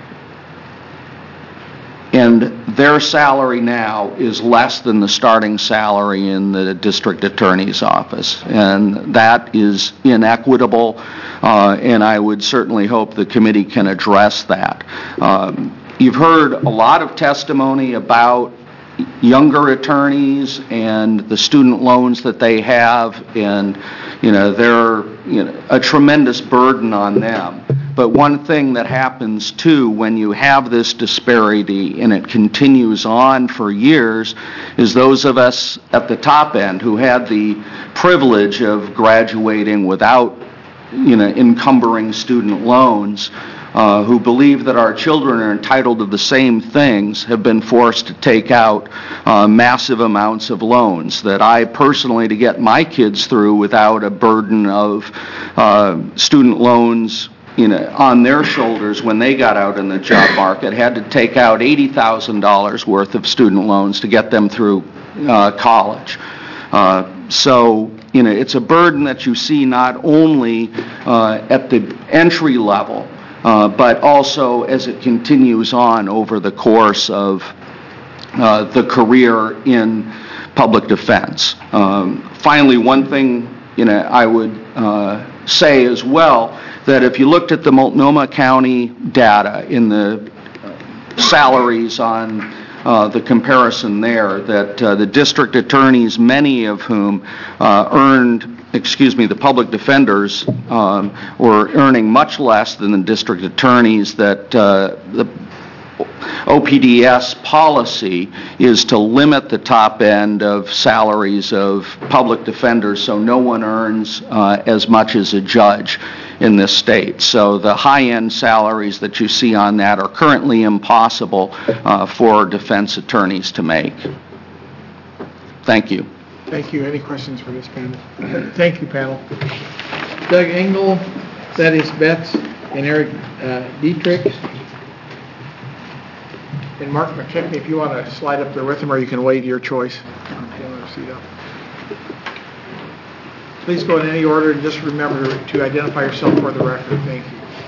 and their salary now is less than the starting salary in the district attorney's office. And that is inequitable, uh, and I would certainly hope the committee can address that. Um, you've heard a lot of testimony about younger attorneys and the student loans that they have, and you know, they're you know, a tremendous burden on them. But one thing that happens, too, when you have this disparity and it continues on for years is those of us at the top end who had the privilege of graduating without, you know, encumbering student loans, uh, who believe that our children are entitled to the same things, have been forced to take out uh, massive amounts of loans. That I personally, to get my kids through without a burden of uh, student loans, you know, on their shoulders when they got out in the job market, had to take out eighty thousand dollars worth of student loans to get them through uh, college. Uh, so, you know, it's a burden that you see not only uh, at the entry level, uh, but also as it continues on over the course of uh, the career in public defense. Um, finally, one thing, you know, I would uh, say as well, that if you looked at the Multnomah County data in the salaries on uh, the comparison there, that uh, the district attorneys, many of whom uh, earned, excuse me, the public defenders um, were earning much less than the district attorneys, that uh, the O P D S policy is to limit the top end of salaries of public defenders so no one earns uh, as much as a judge in this state. So the high-end salaries that you see on that are currently impossible uh, for defense attorneys to make. Thank you. Thank you. Any questions for this panel? Thank you, panel. Doug Engel, that is Betts, and Eric uh, Dietrich. And Mark McChesney, if you want to slide up there with him, or you can wait, your choice. Please go in any order, and just remember to identify yourself for the record. Thank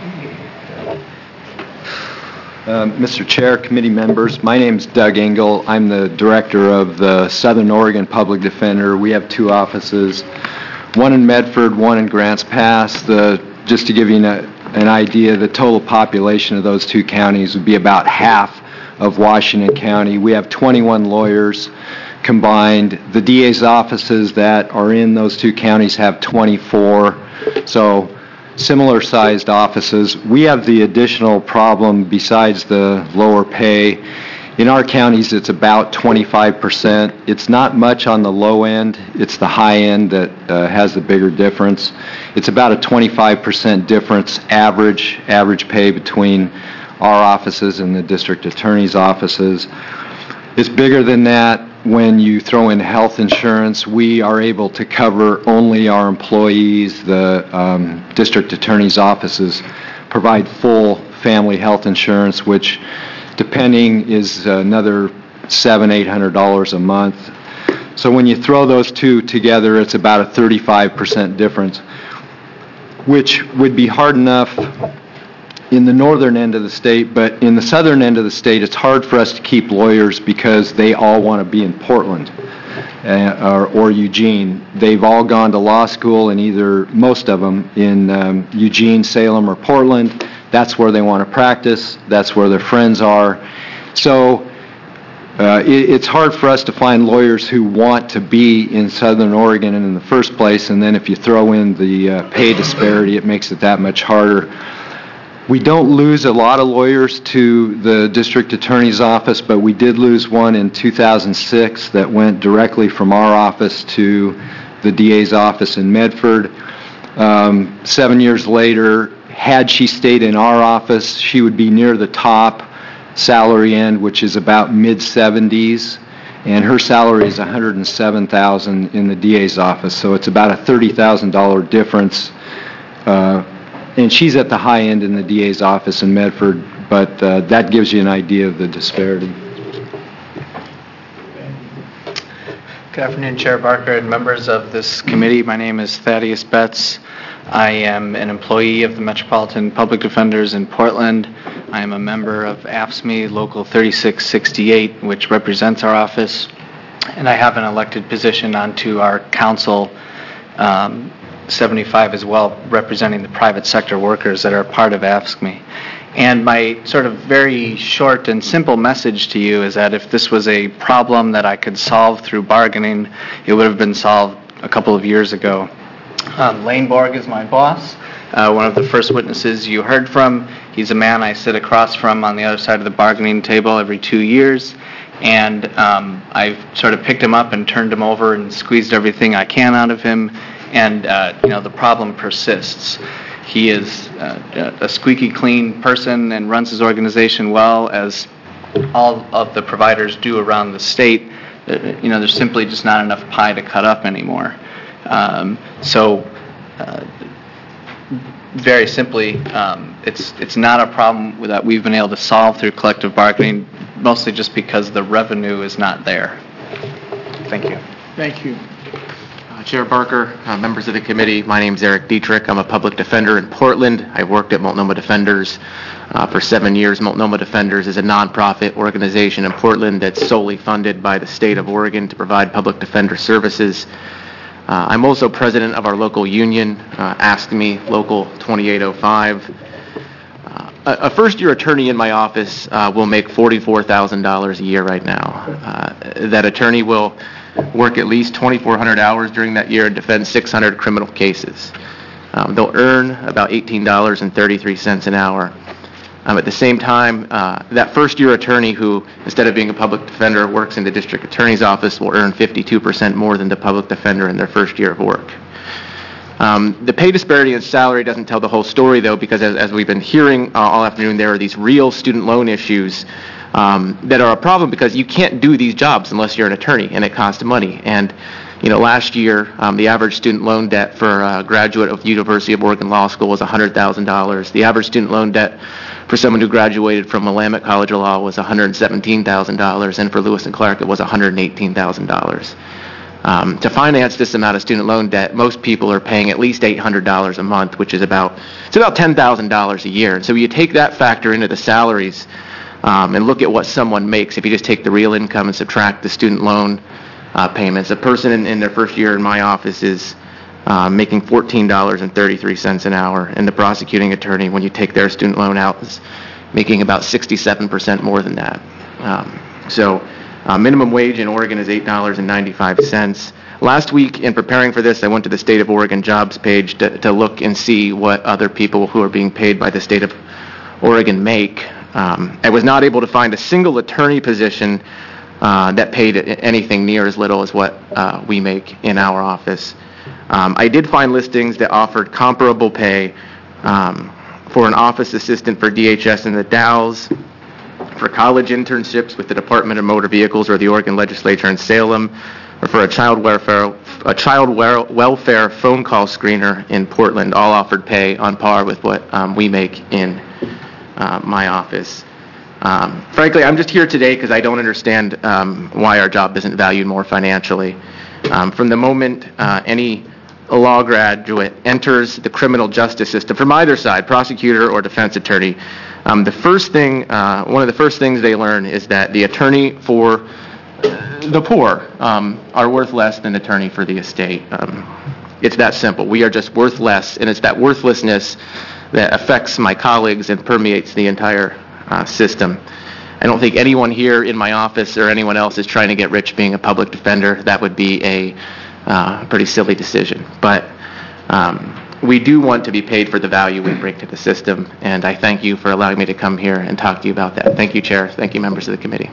you. Um, Mister Chair, committee members, my name is Doug Engel. I'm the director of the Southern Oregon Public Defender. We have two offices, one in Medford, one in Grants Pass. The, just to give you an, an idea, the total population of those two counties would be about half of Washington County. We have twenty-one lawyers combined. The D A's offices that are in those two counties have twenty-four, so similar sized offices. We have the additional problem besides the lower pay. In our counties, it's about twenty-five percent. It's not much on the low end. It's the high end that uh, has the bigger difference. It's about a twenty-five percent difference average, average pay between our offices and the district attorney's offices. It's bigger than that when you throw in health insurance. We are able to cover only our employees. The um, district attorney's offices provide full family health insurance, which depending is another seven, eight hundred dollars a month. So when you throw those two together, it's about a thirty-five percent difference, which would be hard enough in the northern end of the state, but in the southern end of the state, it's hard for us to keep lawyers because they all want to be in Portland uh, or, or Eugene. They've all gone to law school, and either, most of them, in um, Eugene, Salem, or Portland. That's where they want to practice. That's where their friends are. So uh, it, it's hard for us to find lawyers who want to be in Southern Oregon in the first place, and then if you throw in the uh, pay disparity, it makes it that much harder. We don't lose a lot of lawyers to the district attorney's office, but we did lose one in two thousand six that went directly from our office to the D A's office in Medford. Um, seven years later, had she stayed in our office, she would be near the top salary end, which is about mid seventies, and her salary is one hundred seven thousand dollars in the D A's office, so it's about a thirty thousand dollars difference. Uh, and she's at the high end in the D A's office in Medford, but uh, that gives you an idea of the disparity. Good afternoon, Chair Barker and members of this committee. My name is Thaddeus Betts. I am an employee of the Metropolitan Public Defenders in Portland. I am a member of A F S C M E Local thirty-six sixty-eight, which represents our office, and I have an elected position onto our council um, seventy-five as well, representing the private sector workers that are part of A F S C M E. And my sort of very short and simple message to you is that if this was a problem that I could solve through bargaining, it would have been solved a couple of years ago. Um, Lane Borg is my boss, uh, one of the first witnesses you heard from. He's a man I sit across from on the other side of the bargaining table every two years. And um, I've sort of picked him up and turned him over and squeezed everything I can out of him. And, uh, you know, the problem persists. He is uh, a squeaky clean person and runs his organization well, as all of the providers do around the state. Uh, you know, there's simply just not enough pie to cut up anymore. Um, so, uh, very simply, um, it's it's not a problem that we've been able to solve through collective bargaining, mostly just because the revenue is not there. Thank you. Thank you. Uh, Chair Barker, uh, members of the committee, my name is Eric Dietrich. I'm a public defender in Portland. I've worked at Multnomah Defenders uh, for seven years. Multnomah Defenders is a nonprofit organization in Portland that's solely funded by the state of Oregon to provide public defender services. Uh, I'm also president of our local union, uh, A F S C M E Local twenty-eight oh five. Uh, a, a first-year attorney in my office uh, will make forty-four thousand dollars a year right now. Uh, that attorney will work at least twenty-four hundred hours during that year and defend six hundred criminal cases. Um, they'll earn about eighteen dollars and thirty-three cents an hour. Um, at the same time, uh, that first-year attorney who, instead of being a public defender, works in the district attorney's office will earn fifty-two percent more than the public defender in their first year of work. Um, the pay disparity in salary doesn't tell the whole story, though, because as, as we've been hearing uh, all afternoon, there are these real student loan issues um, that are a problem because you can't do these jobs unless you're an attorney, and it costs money. And you know, last year, um, the average student loan debt for a graduate of the University of Oregon Law School was one hundred thousand dollars. The average student loan debt for someone who graduated from Willamette College of Law was one hundred seventeen thousand dollars, and for Lewis and Clark, it was one hundred eighteen thousand dollars. Um, to finance this amount of student loan debt, most people are paying at least eight hundred dollars a month, which is about it's about ten thousand dollars a year. And so you take that factor into the salaries um, and look at what someone makes. If you just take the real income and subtract the student loan uh, payments, a person in, in their first year in my office is uh, making fourteen dollars and thirty-three cents an hour, and the prosecuting attorney, when you take their student loan out, is making about sixty-seven percent more than that. Um, so. Uh, minimum wage in Oregon is eight dollars and ninety-five cents. Last week, in preparing for this, I went to the State of Oregon jobs page to, to look and see what other people who are being paid by the State of Oregon make. Um, I was not able to find a single attorney position uh, that paid anything near as little as what uh, we make in our office. Um, I did find listings that offered comparable pay um, for an office assistant for D H S in the Dalles, for college internships with the Department of Motor Vehicles or the Oregon Legislature in Salem, or for a child welfare a child welfare phone call screener in Portland, all offered pay on par with what um, we make in uh, my office. Um, frankly, I'm just here today because I don't understand um, why our job isn't valued more financially. Um, from the moment uh, any law graduate enters the criminal justice system, from either side, prosecutor or defense attorney, Um, the first thing, uh, one of the first things they learn is that the attorney for the poor um, are worth less than the attorney for the estate. Um, it's that simple. We are just worth less, and it's that worthlessness that affects my colleagues and permeates the entire uh, system. I don't think anyone here in my office or anyone else is trying to get rich being a public defender. That would be a uh, pretty silly decision. But um, we do want to be paid for the value we bring to the system, and I thank you for allowing me to come here and talk to you about that. Thank you, Chair. Thank you, members of the committee.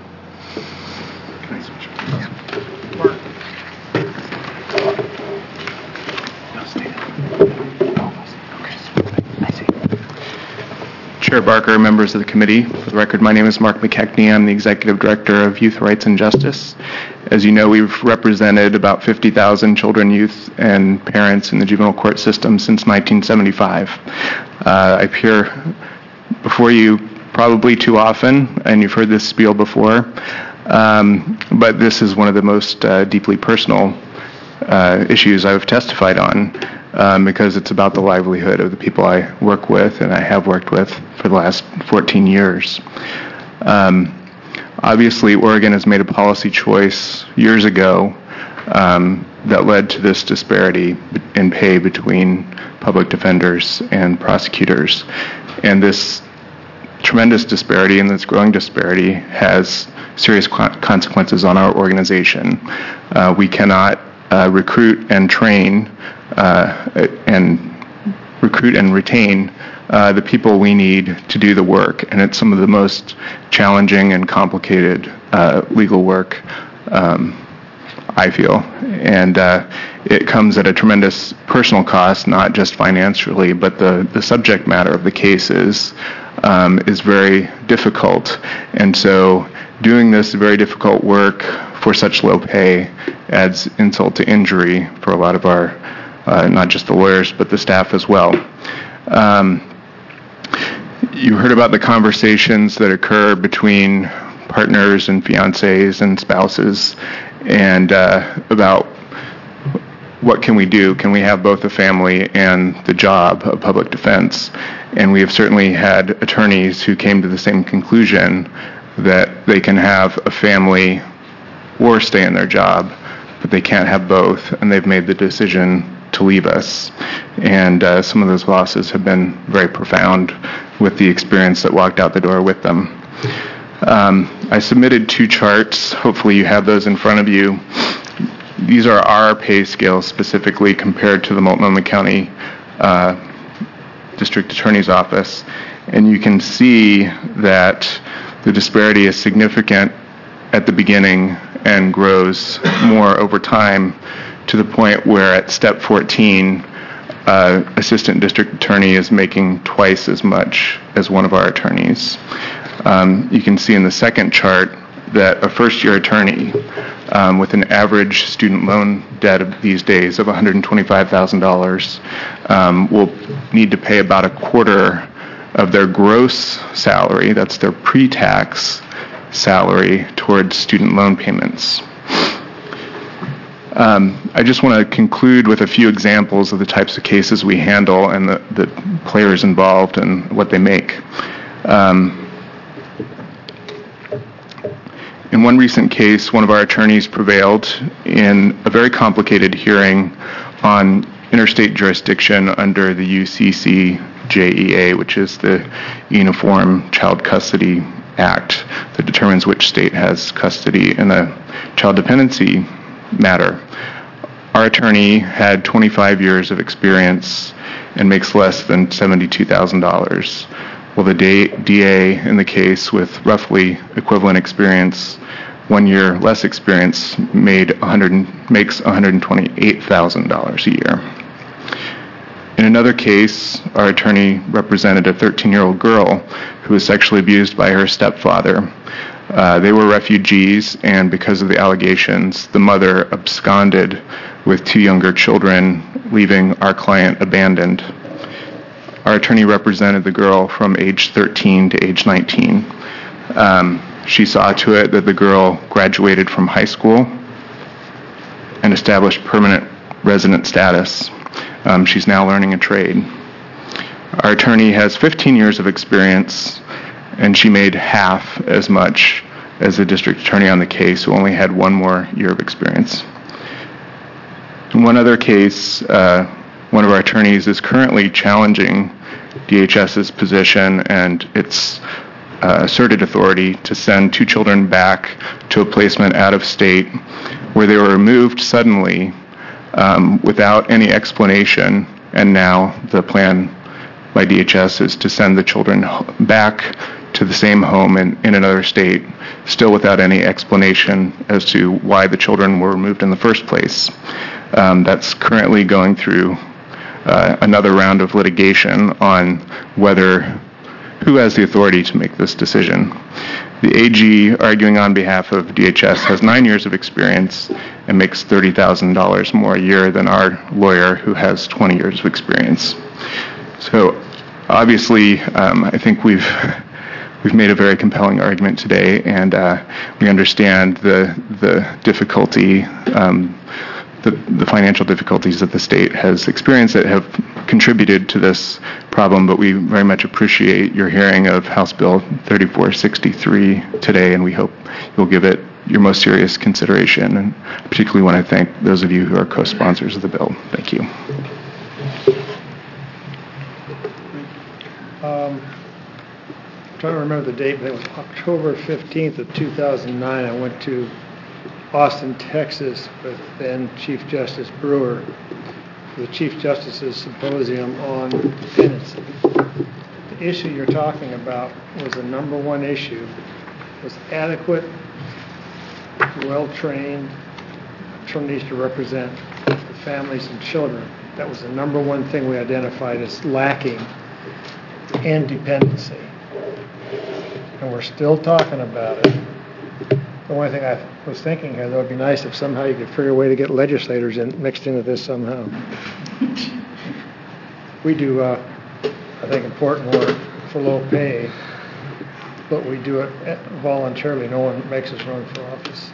Chair Barker, members of the committee, for the record, my name is Mark McKechnie. I'm the Executive Director of Youth Rights and Justice. As you know, we've represented about fifty thousand children, youth, and parents in the juvenile court system since nineteen seventy-five. Uh, I appear before you probably too often, and you've heard this spiel before, um, but this is one of the most uh, deeply personal uh, issues I've testified on. Um, because it's about the livelihood of the people I work with and I have worked with for the last fourteen years. Um, obviously, Oregon has made a policy choice years ago um, that led to this disparity in pay between public defenders and prosecutors. And this tremendous disparity and this growing disparity has serious consequences on our organization. Uh, we cannot uh, recruit and train Uh, and recruit and retain uh, the people we need to do the work. And it's some of the most challenging and complicated uh, legal work, um, I feel. And uh, it comes at a tremendous personal cost, not just financially, but the, the subject matter of the cases um, is very difficult. And so doing this very difficult work for such low pay adds insult to injury for a lot of our Uh, not just the lawyers, but the staff as well. Um, you heard about the conversations that occur between partners and fiancés and spouses, and uh, about what can we do? Can we have both the family and the job of public defense? And we have certainly had attorneys who came to the same conclusion that they can have a family or stay in their job, but they can't have both, and they've made the decision to leave us. And uh, some of those losses have been very profound with the experience that walked out the door with them. Um, I submitted two charts. Hopefully you have those in front of you. These are our pay scales specifically compared to the Multnomah County uh, District Attorney's Office. And you can see that the disparity is significant at the beginning and grows more over time, to the point where at step fourteen, uh, assistant district attorney is making twice as much as one of our attorneys. Um, you can see in the second chart that a first-year attorney um, with an average student loan debt of these days of one hundred twenty-five thousand dollars um, will need to pay about a quarter of their gross salary, that's their pre-tax salary, towards student loan payments. Um, I just want to conclude with a few examples of the types of cases we handle and the, the players involved and what they make. Um, in one recent case, one of our attorneys prevailed in a very complicated hearing on interstate jurisdiction under the U C C J E A, which is the Uniform Child Custody Act that determines which state has custody in a child dependency matter. Our attorney had twenty-five years of experience and makes less than seventy-two thousand dollars. Well, the D A in the case with roughly equivalent experience, one year less experience, made one hundred, makes one hundred twenty-eight thousand dollars a year. In another case, our attorney represented a thirteen-year-old girl who was sexually abused by her stepfather. Uh, they were refugees, and because of the allegations, the mother absconded with two younger children, leaving our client abandoned. Our attorney represented the girl from age thirteen to age nineteen. Um, she saw to it that the girl graduated from high school and established permanent resident status. Um, she's now learning a trade. Our attorney has fifteen years of experience, and she made half as much as the district attorney on the case, who only had one more year of experience. In one other case, uh, one of our attorneys is currently challenging D H S's position and its uh, asserted authority to send two children back to a placement out of state where they were removed suddenly um, without any explanation and now the plan by D H S is to send the children back to the same home in, in another state, still without any explanation as to why the children were removed in the first place. Um, that's currently going through uh, another round of litigation on whether, who has the authority to make this decision. The A G, arguing on behalf of D H S, has nine years of experience and makes thirty thousand dollars more a year than our lawyer, who has twenty years of experience. So obviously, um, I think we've we've made a very compelling argument today, and uh, we understand the the difficulty, um, the the financial difficulties that the state has experienced that have contributed to this problem. But we very much appreciate your hearing of House Bill thirty-four sixty-three today, and we hope you'll give it your most serious consideration. And I particularly want to thank those of you who are co-sponsors of the bill. Thank you. Um, I'm trying to remember the date, but it was October fifteenth of two thousand nine. I went to Austin, Texas with then Chief Justice Brewer for the Chief Justice's Symposium on Dependency. The issue you're talking about was the number one issue, was adequate, well-trained attorneys to represent the families and children. That was the number one thing we identified as lacking in dependency. And we're still talking about it. The only thing I was thinking here, though, it would be nice if somehow you could figure a way to get legislators in, mixed into this somehow. We do, uh, I think, important work for low pay, but we do it voluntarily. No one makes us run for office.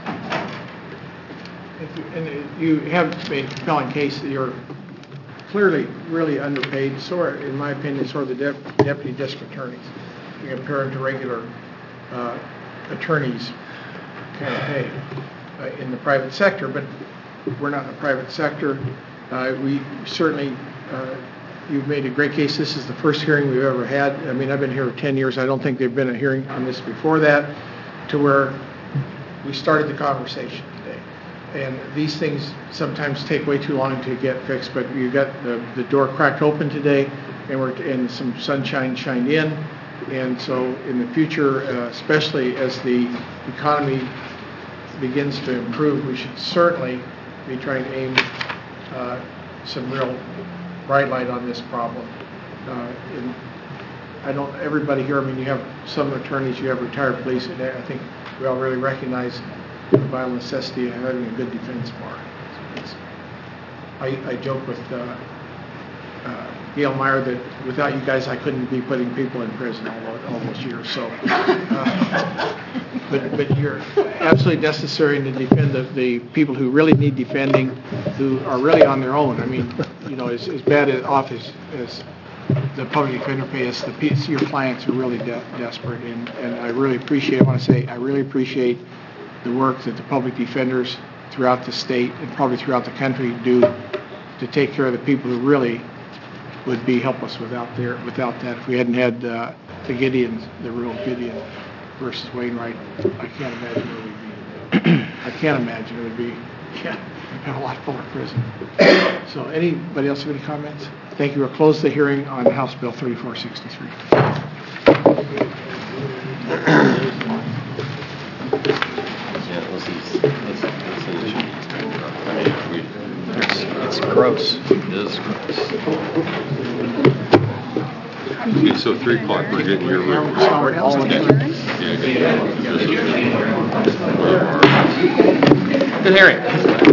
If you- And you have made a compelling case that you're clearly really underpaid, so are, in my opinion, so are the dep- deputy district attorneys. You compare them to regular uh, attorneys kind of pay uh, in the private sector, but we're not in the private sector. Uh, we certainly, uh, you've made a great case. This is the first hearing we've ever had. I mean, I've been here ten years. I don't think there've been a hearing on this before that, to where we started the conversation today. And these things sometimes take way too long to get fixed, but you got the, the door cracked open today, and we're and some sunshine shined in. And so in the future, uh, especially as the economy begins to improve, we should certainly be trying to aim uh, some real bright light on this problem. Uh, in, I don't, everybody here, I mean, you have some attorneys, you have retired police, and I think we all really recognize the vital necessity of having a good defense bar. It's, I, I joke with uh, uh, Gail Meyer that without you guys, I couldn't be putting people in prison all, all those years. So, uh, but but you're absolutely necessary to defend the, the people who really need defending, who are really on their own. I mean, you know, as, as bad off as, as the public defender pay us, the your clients are really de- desperate, and, and I really appreciate. I want to say I really appreciate the work that the public defenders throughout the state and probably throughout the country do to take care of the people who really would be helpless without their without that. If we hadn't had uh, the Gideon, the real Gideon versus Wainwright, I can't imagine where we'd be. I can't imagine it would be yeah, a lot fuller prison. So, anybody else have any comments? Thank you. We'll close the hearing on House Bill thirty-four sixty-three. It's gross. It is gross. Okay, so three o'clock, we're getting your room. Good hearing.